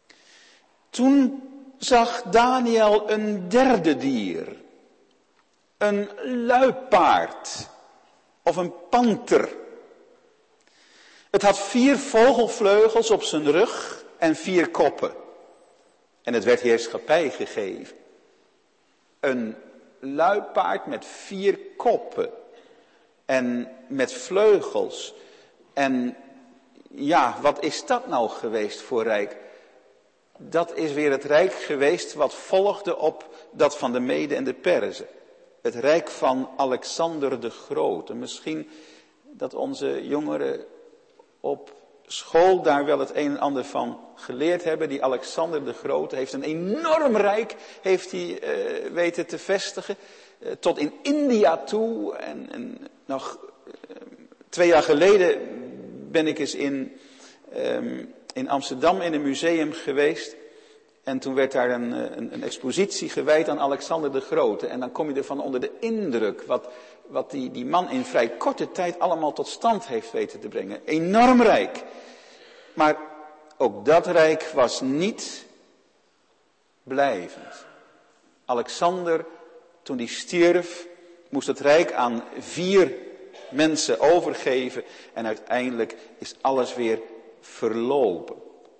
Toen zag Daniel een derde dier. een luipaard of een panter. Het had vier vogelvleugels op zijn rug en vier koppen. En het werd heerschappij gegeven. Een luipaard met vier koppen. En met vleugels. En ja, wat is dat nou geweest voor rijk? Dat is weer het rijk geweest wat volgde op dat van de Mede en de Perzen. Het rijk van Alexander de Grote. Misschien dat onze jongeren op school daar wel het een en ander van geleerd hebben. Die Alexander de Grote heeft een enorm rijk heeft hij, uh, weten te vestigen. Uh, tot in India toe. En, en nog uh, twee jaar geleden ben ik eens in, um, in Amsterdam in een museum geweest. En toen werd daar een, een, een expositie gewijd aan Alexander de Grote. En dan kom je ervan onder de indruk wat, wat die, die man in vrij korte tijd allemaal tot stand heeft weten te brengen. Enorm rijk. Maar ook dat rijk was niet blijvend. Alexander, toen hij stierf, moest het rijk aan vier mensen overgeven. En uiteindelijk is alles weer verlopen.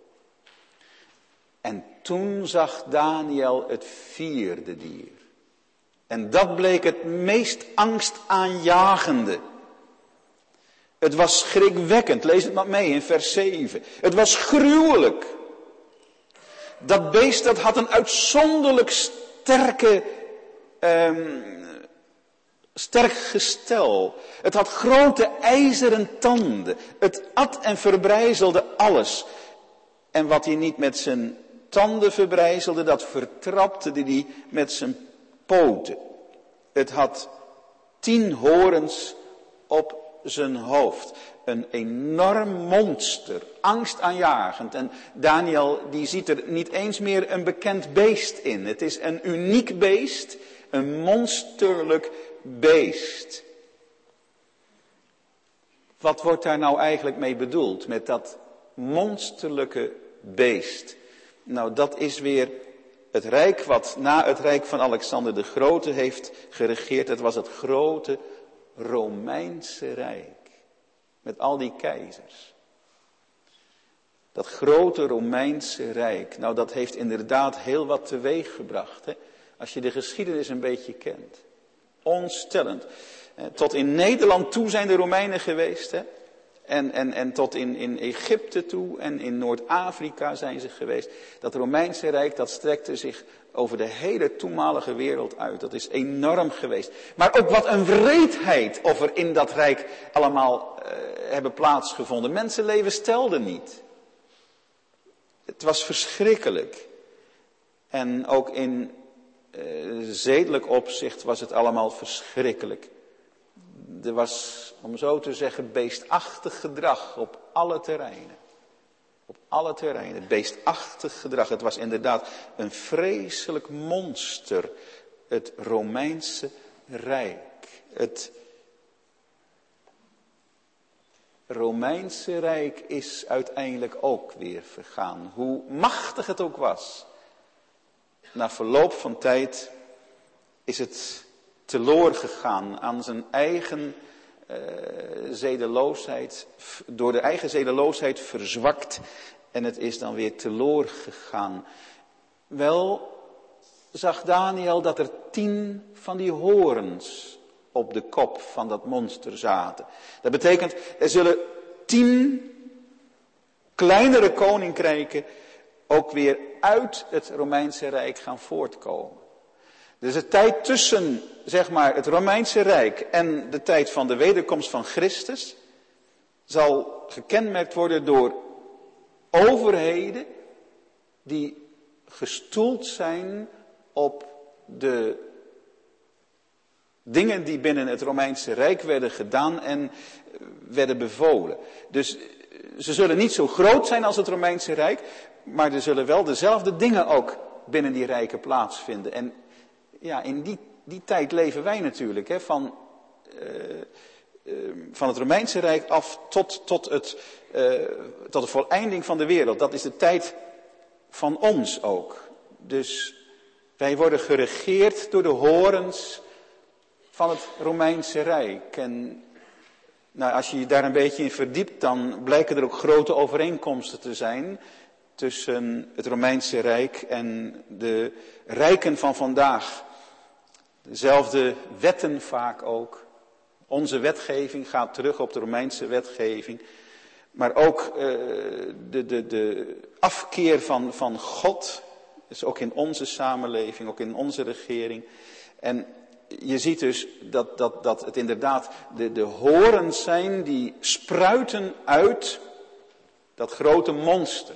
En toen zag Daniel het vierde dier. En dat bleek het meest angstaanjagende. Het was schrikwekkend. Lees het maar mee in vers zeven. Het was gruwelijk. Dat beest dat had een uitzonderlijk sterke, um, sterk gestel. Het had grote ijzeren tanden. Het at en verbrijzelde alles. En wat hij niet met zijn tanden verbrijzelde, dat vertrapte hij met zijn poten. Het had tien horens op zijn hoofd. Een enorm monster, angstaanjagend. En Daniel die ziet er niet eens meer een bekend beest in. Het is een uniek beest, een monsterlijk beest. Wat wordt daar nou eigenlijk mee bedoeld met dat monsterlijke beest? Nou, dat is weer het rijk wat na het rijk van Alexander de Grote heeft geregeerd. Het was het grote Romeinse Rijk. Met al die keizers. Dat grote Romeinse Rijk. Nou, dat heeft inderdaad heel wat teweeg gebracht. Hè? Als je de geschiedenis een beetje kent. Ontstellend. Tot in Nederland toe zijn de Romeinen geweest. Hè? En, en, en tot in, in Egypte toe en in Noord-Afrika zijn ze geweest. Dat Romeinse Rijk, dat strekte zich over de hele toenmalige wereld uit. Dat is enorm geweest. Maar ook wat een wreedheid of er in dat Rijk allemaal uh, hebben plaatsgevonden. Mensenlevens stelden niet. Het was verschrikkelijk. En ook in uh, zedelijk opzicht was het allemaal verschrikkelijk. Er was, om zo te zeggen, beestachtig gedrag op alle terreinen. Op alle terreinen, beestachtig gedrag. Het was inderdaad een vreselijk monster. Het Romeinse Rijk. Het Romeinse Rijk is uiteindelijk ook weer vergaan. Hoe machtig het ook was. Na verloop van tijd is het teloor gegaan aan zijn eigen uh, zedeloosheid, door de eigen zedeloosheid verzwakt en het is dan weer teloor gegaan. Wel zag Daniel dat er tien van die horens op de kop van dat monster zaten. Dat betekent, er zullen tien kleinere koninkrijken ook weer uit het Romeinse Rijk gaan voortkomen. Dus de tijd tussen, zeg maar, het Romeinse Rijk en de tijd van de wederkomst van Christus zal gekenmerkt worden door overheden die gestoeld zijn op de dingen die binnen het Romeinse Rijk werden gedaan en werden bevolen. Dus ze zullen niet zo groot zijn als het Romeinse Rijk, maar er zullen wel dezelfde dingen ook binnen die rijken plaatsvinden. En ja, in die, die tijd leven wij natuurlijk, hè, van, uh, uh, van het Romeinse Rijk af tot, tot, het, uh, tot de voleinding van de wereld. Dat is de tijd van ons ook. Dus wij worden geregeerd door de horens van het Romeinse Rijk. En nou, als je je daar een beetje in verdiept, dan blijken er ook grote overeenkomsten te zijn tussen het Romeinse Rijk en de rijken van vandaag. Dezelfde wetten vaak ook. Onze wetgeving gaat terug op de Romeinse wetgeving. Maar ook uh, de, de, de afkeer van, van God is ook in onze samenleving, ook in onze regering. En je ziet dus dat, dat, dat het inderdaad de, de horens zijn die spruiten uit dat grote monster.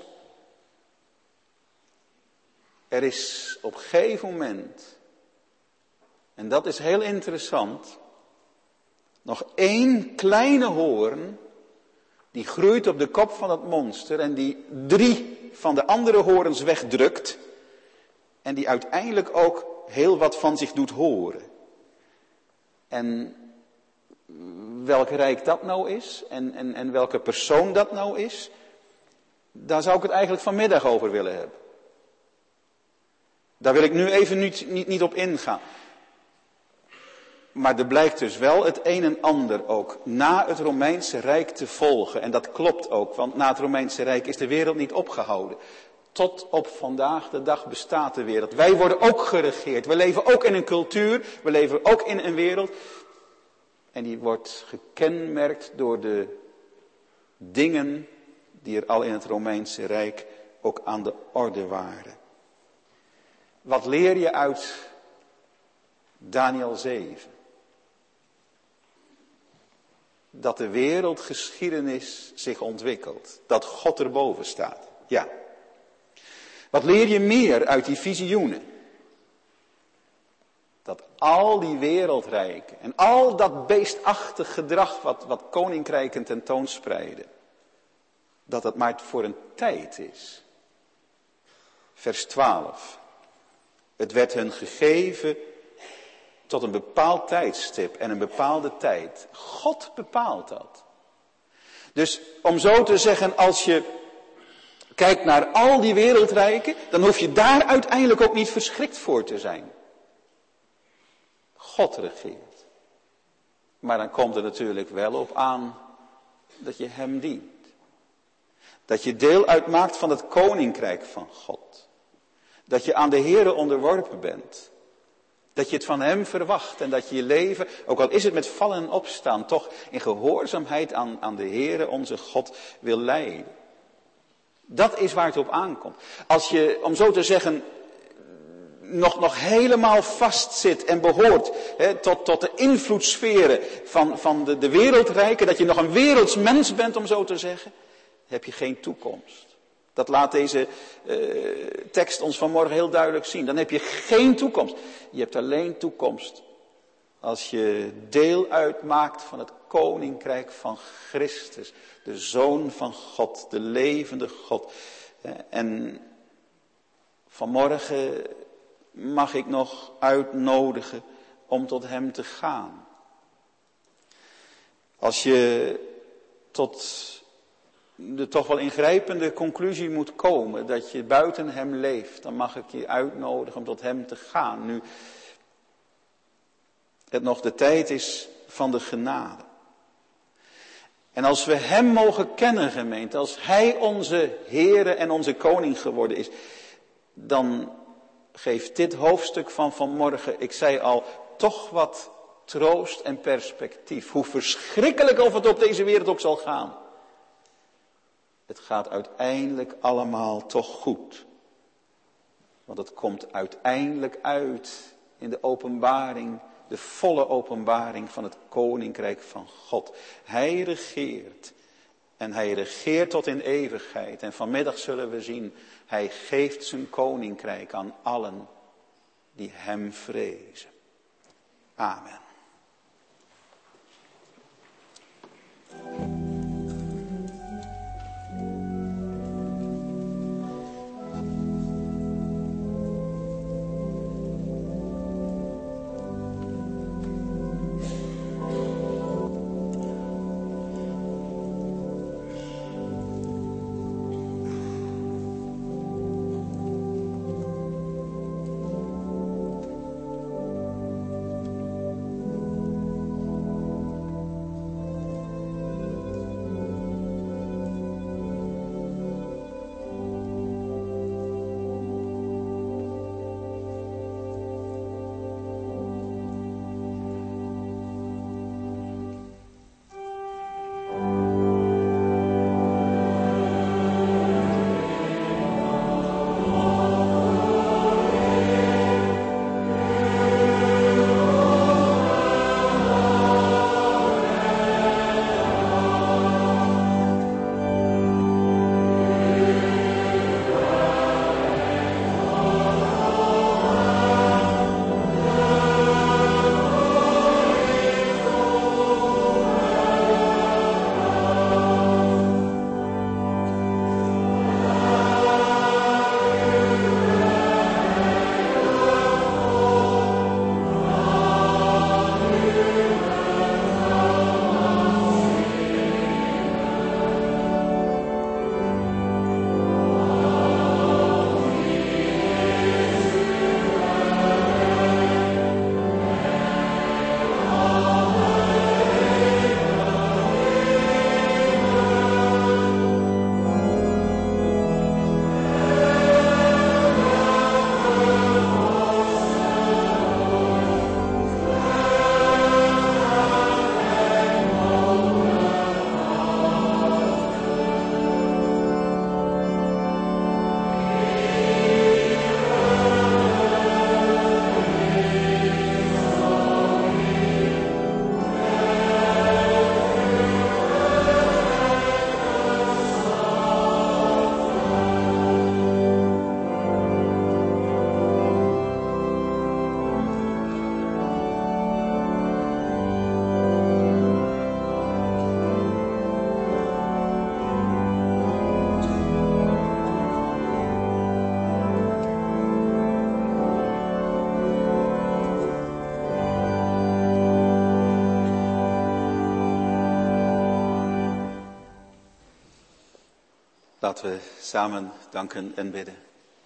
Er is op een gegeven moment, en dat is heel interessant, nog één kleine hoorn die groeit op de kop van het monster en die drie van de andere horens wegdrukt en die uiteindelijk ook heel wat van zich doet horen. En welk rijk dat nou is en, en, en welke persoon dat nou is, daar zou ik het eigenlijk vanmiddag over willen hebben. Daar wil ik nu even niet, niet, niet op ingaan. Maar er blijkt dus wel het een en ander ook na het Romeinse Rijk te volgen. En dat klopt ook, want na het Romeinse Rijk is de wereld niet opgehouden. Tot op vandaag de dag bestaat de wereld. Wij worden ook geregeerd. We leven ook in een cultuur. We leven ook in een wereld. En die wordt gekenmerkt door de dingen die er al in het Romeinse Rijk ook aan de orde waren. Wat leer je uit Daniël zeven? Dat de wereldgeschiedenis zich ontwikkelt. Dat God erboven staat. Ja. Wat leer je meer uit die visioenen? Dat al die wereldrijken en al dat beestachtig gedrag wat, wat koninkrijken tentoonspreiden. Dat het maar voor een tijd is. Vers twaalf. Het werd hun gegeven tot een bepaald tijdstip en een bepaalde tijd. God bepaalt dat. Dus om zo te zeggen, als je kijkt naar al die wereldrijken, dan hoef je daar uiteindelijk ook niet verschrikt voor te zijn. God regeert. Maar dan komt er natuurlijk wel op aan dat je hem dient. Dat je deel uitmaakt van het koninkrijk van God. Dat je aan de Heere onderworpen bent. Dat je het van hem verwacht en dat je je leven, ook al is het met vallen en opstaan, toch in gehoorzaamheid aan, aan de Heere onze God wil leiden. Dat is waar het op aankomt. Als je, om zo te zeggen, nog, nog helemaal vastzit en behoort hè, tot, tot de invloedssferen van, van de, de wereldrijken, dat je nog een werelds mens bent, om zo te zeggen, heb je geen toekomst. Dat laat deze uh, tekst ons vanmorgen heel duidelijk zien. Dan heb je geen toekomst. Je hebt alleen toekomst als je deel uitmaakt van het koninkrijk van Christus. De Zoon van God, de levende God. En vanmorgen mag ik nog uitnodigen om tot hem te gaan. Als je tot de toch wel ingrijpende conclusie moet komen dat je buiten hem leeft, dan mag ik je uitnodigen om tot hem te gaan. Nu het nog de tijd is van de genade. En als we hem mogen kennen, gemeente, als hij onze Heere en onze Koning geworden is, dan geeft dit hoofdstuk van vanmorgen, ik zei al, toch wat troost en perspectief. Hoe verschrikkelijk of het op deze wereld ook zal gaan. Het gaat uiteindelijk allemaal toch goed. Want het komt uiteindelijk uit in de openbaring, de volle openbaring van het koninkrijk van God. Hij regeert. En hij regeert tot in eeuwigheid. En vanmiddag zullen we zien, hij geeft zijn koninkrijk aan allen die hem vrezen. Amen. Laten we samen danken en bidden.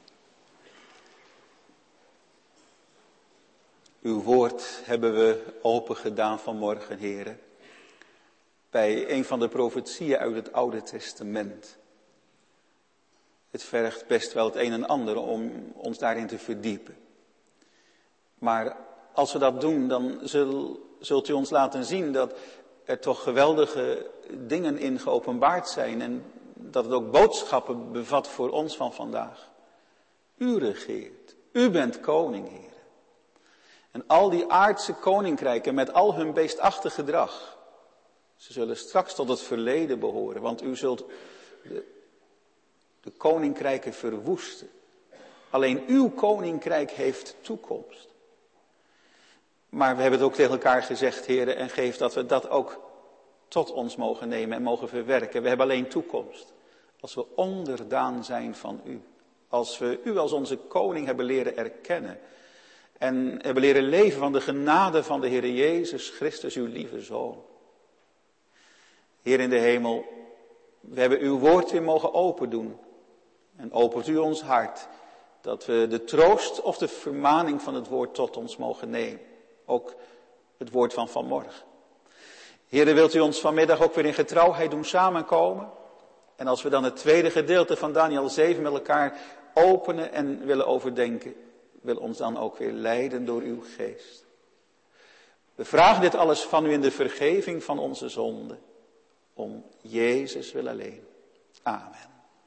Uw woord hebben we open gedaan vanmorgen, heren. Bij een van de profetieën uit het Oude Testament. Het vergt best wel het een en ander om ons daarin te verdiepen. Maar als we dat doen, dan zul, zult u ons laten zien dat er toch geweldige dingen in geopenbaard zijn. En dat het ook boodschappen bevat voor ons van vandaag. U regeert. U bent koning, heren. En al die aardse koninkrijken met al hun beestachtig gedrag. Ze zullen straks tot het verleden behoren. Want u zult de, de koninkrijken verwoesten. Alleen uw koninkrijk heeft toekomst. Maar we hebben het ook tegen elkaar gezegd, heren, en geef dat we dat ook tot ons mogen nemen en mogen verwerken. We hebben alleen toekomst als we onderdaan zijn van u. Als we u als onze koning hebben leren erkennen. En hebben leren leven van de genade van de Heer Jezus Christus, uw lieve Zoon. Heer in de hemel, we hebben uw woord weer mogen open doen. En opent u ons hart, dat we de troost of de vermaning van het woord tot ons mogen nemen. Ook het woord van vanmorgen. Heer, wilt u ons vanmiddag ook weer in getrouwheid doen samenkomen? En als we dan het tweede gedeelte van Daniel zeven met elkaar openen en willen overdenken, wil ons dan ook weer leiden door uw geest. We vragen dit alles van u in de vergeving van onze zonden. Om Jezus wil alleen. Amen.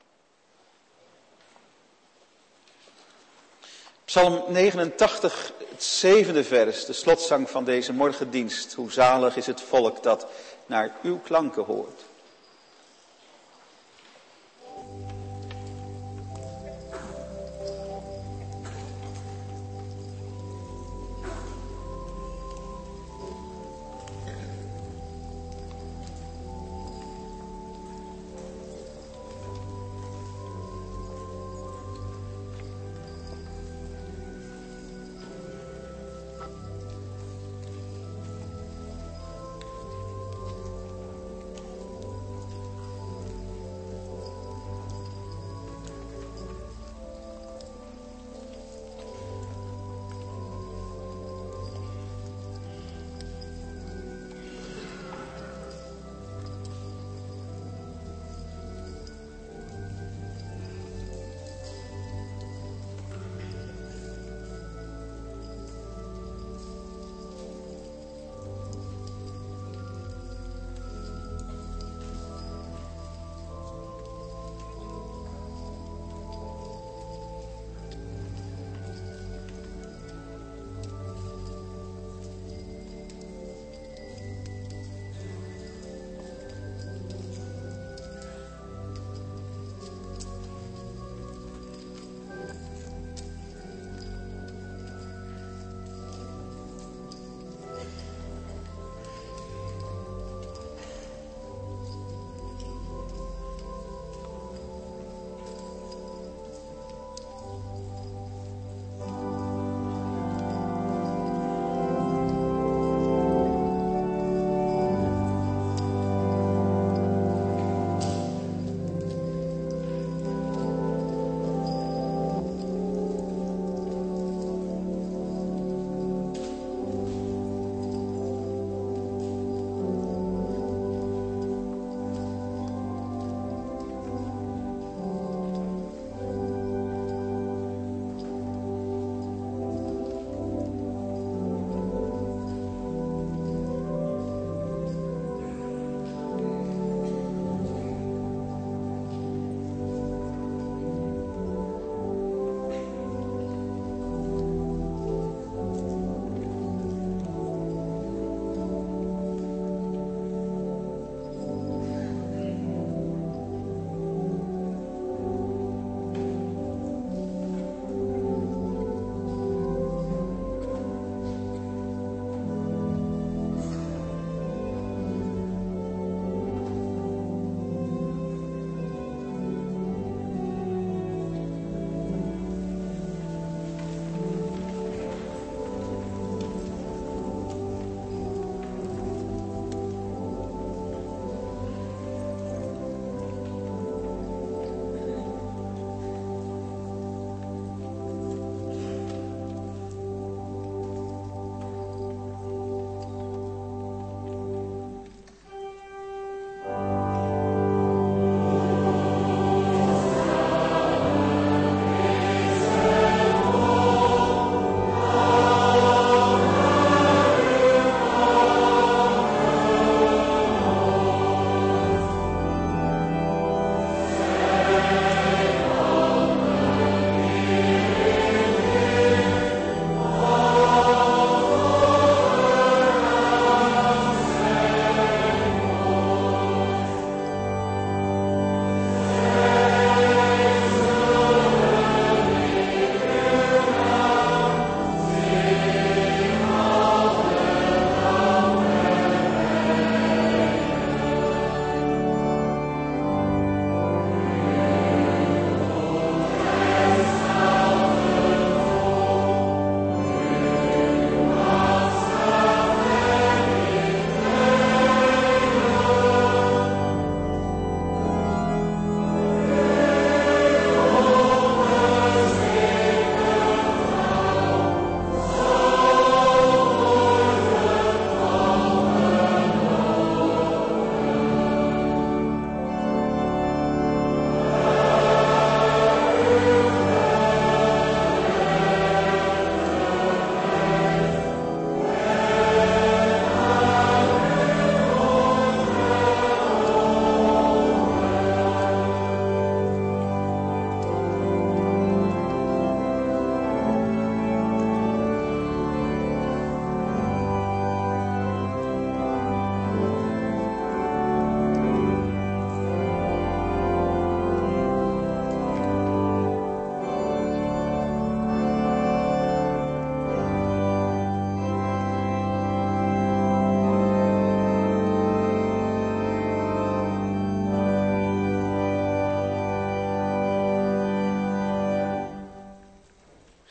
Psalm negenentachtig, het zevende vers, de slotzang van deze morgendienst. Hoe zalig is het volk dat naar uw klanken hoort.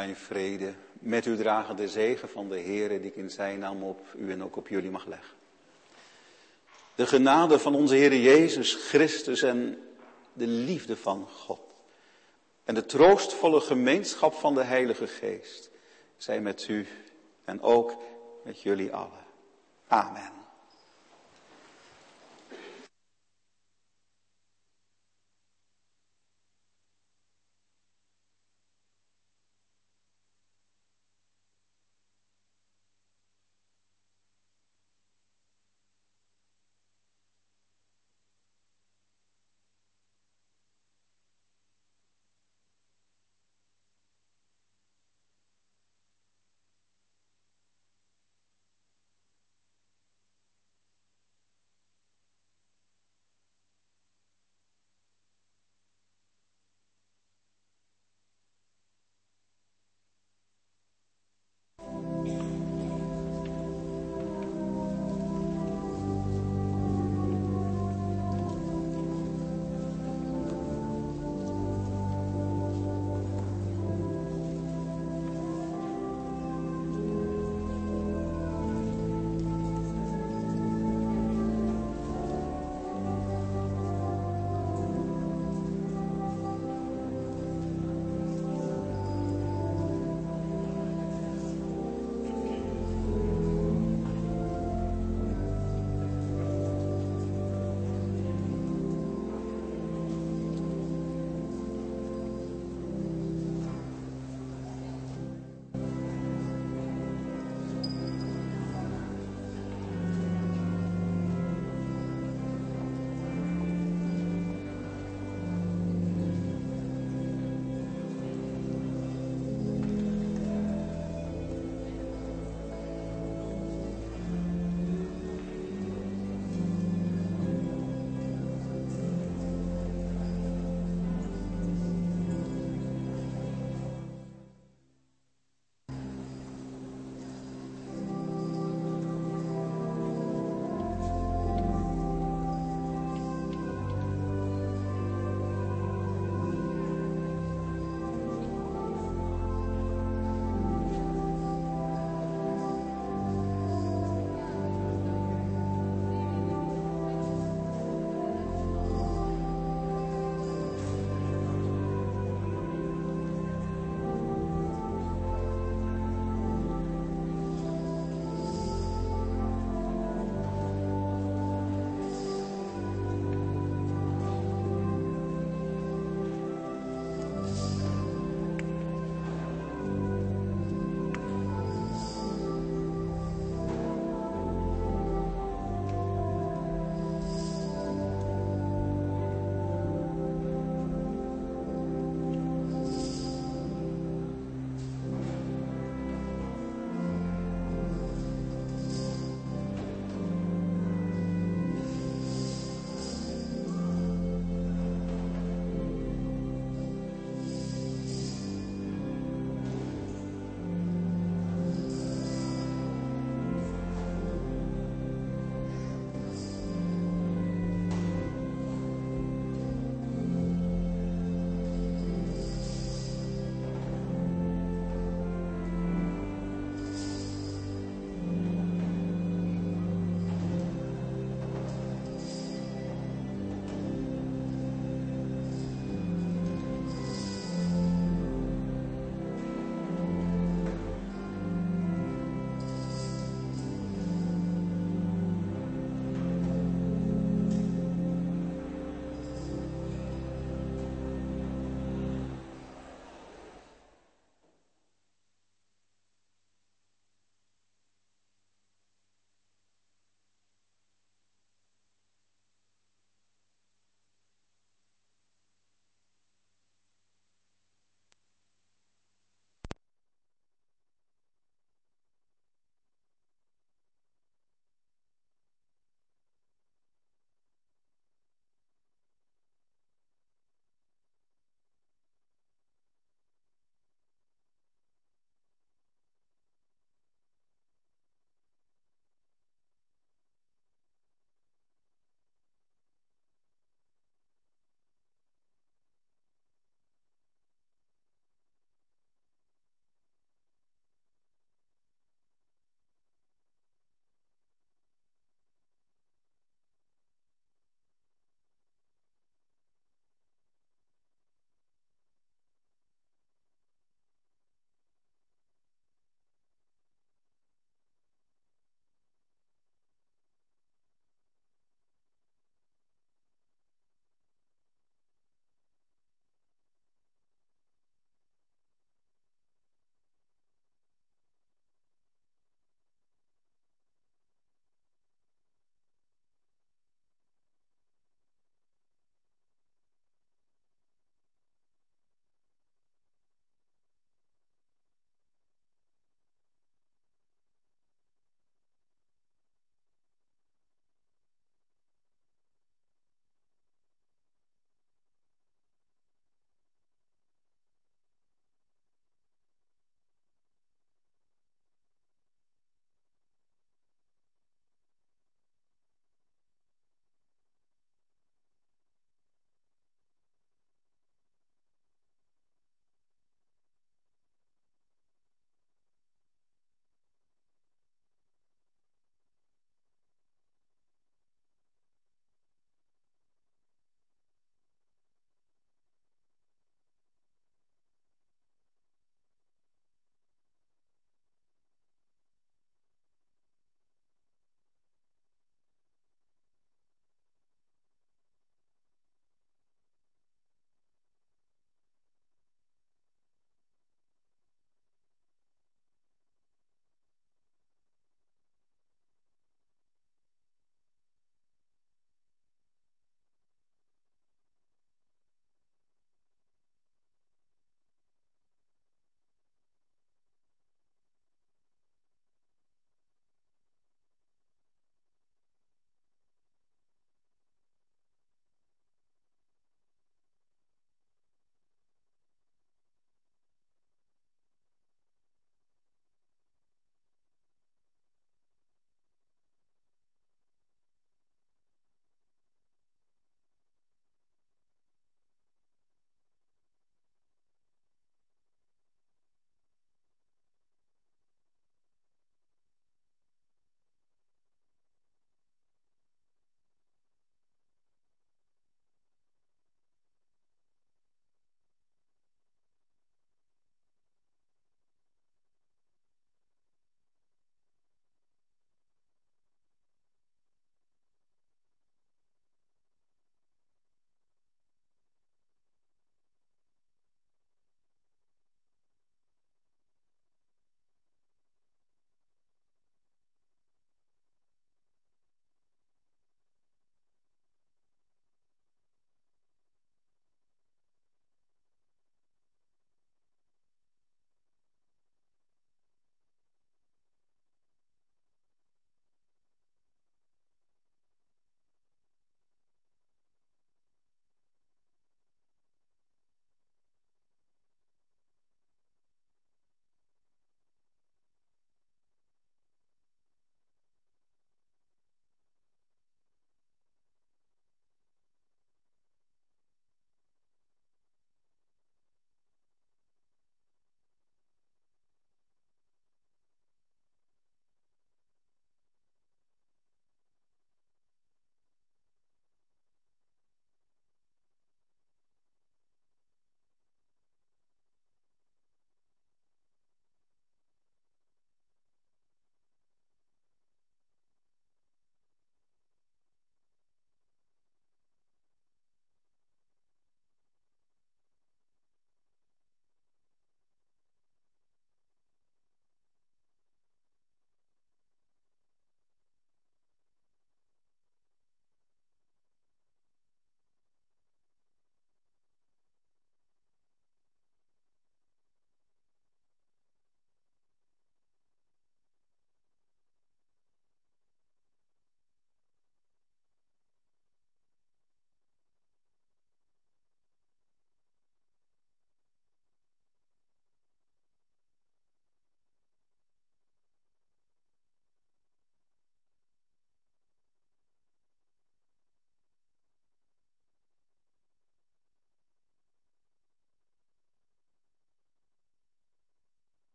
Mijn vrede met u dragen, de zegen van de Heere die ik in zijn naam op u en ook op jullie mag leggen. De genade van onze Heere Jezus Christus en de liefde van God. En de troostvolle gemeenschap van de Heilige Geest zij met u en ook met jullie allen. Amen.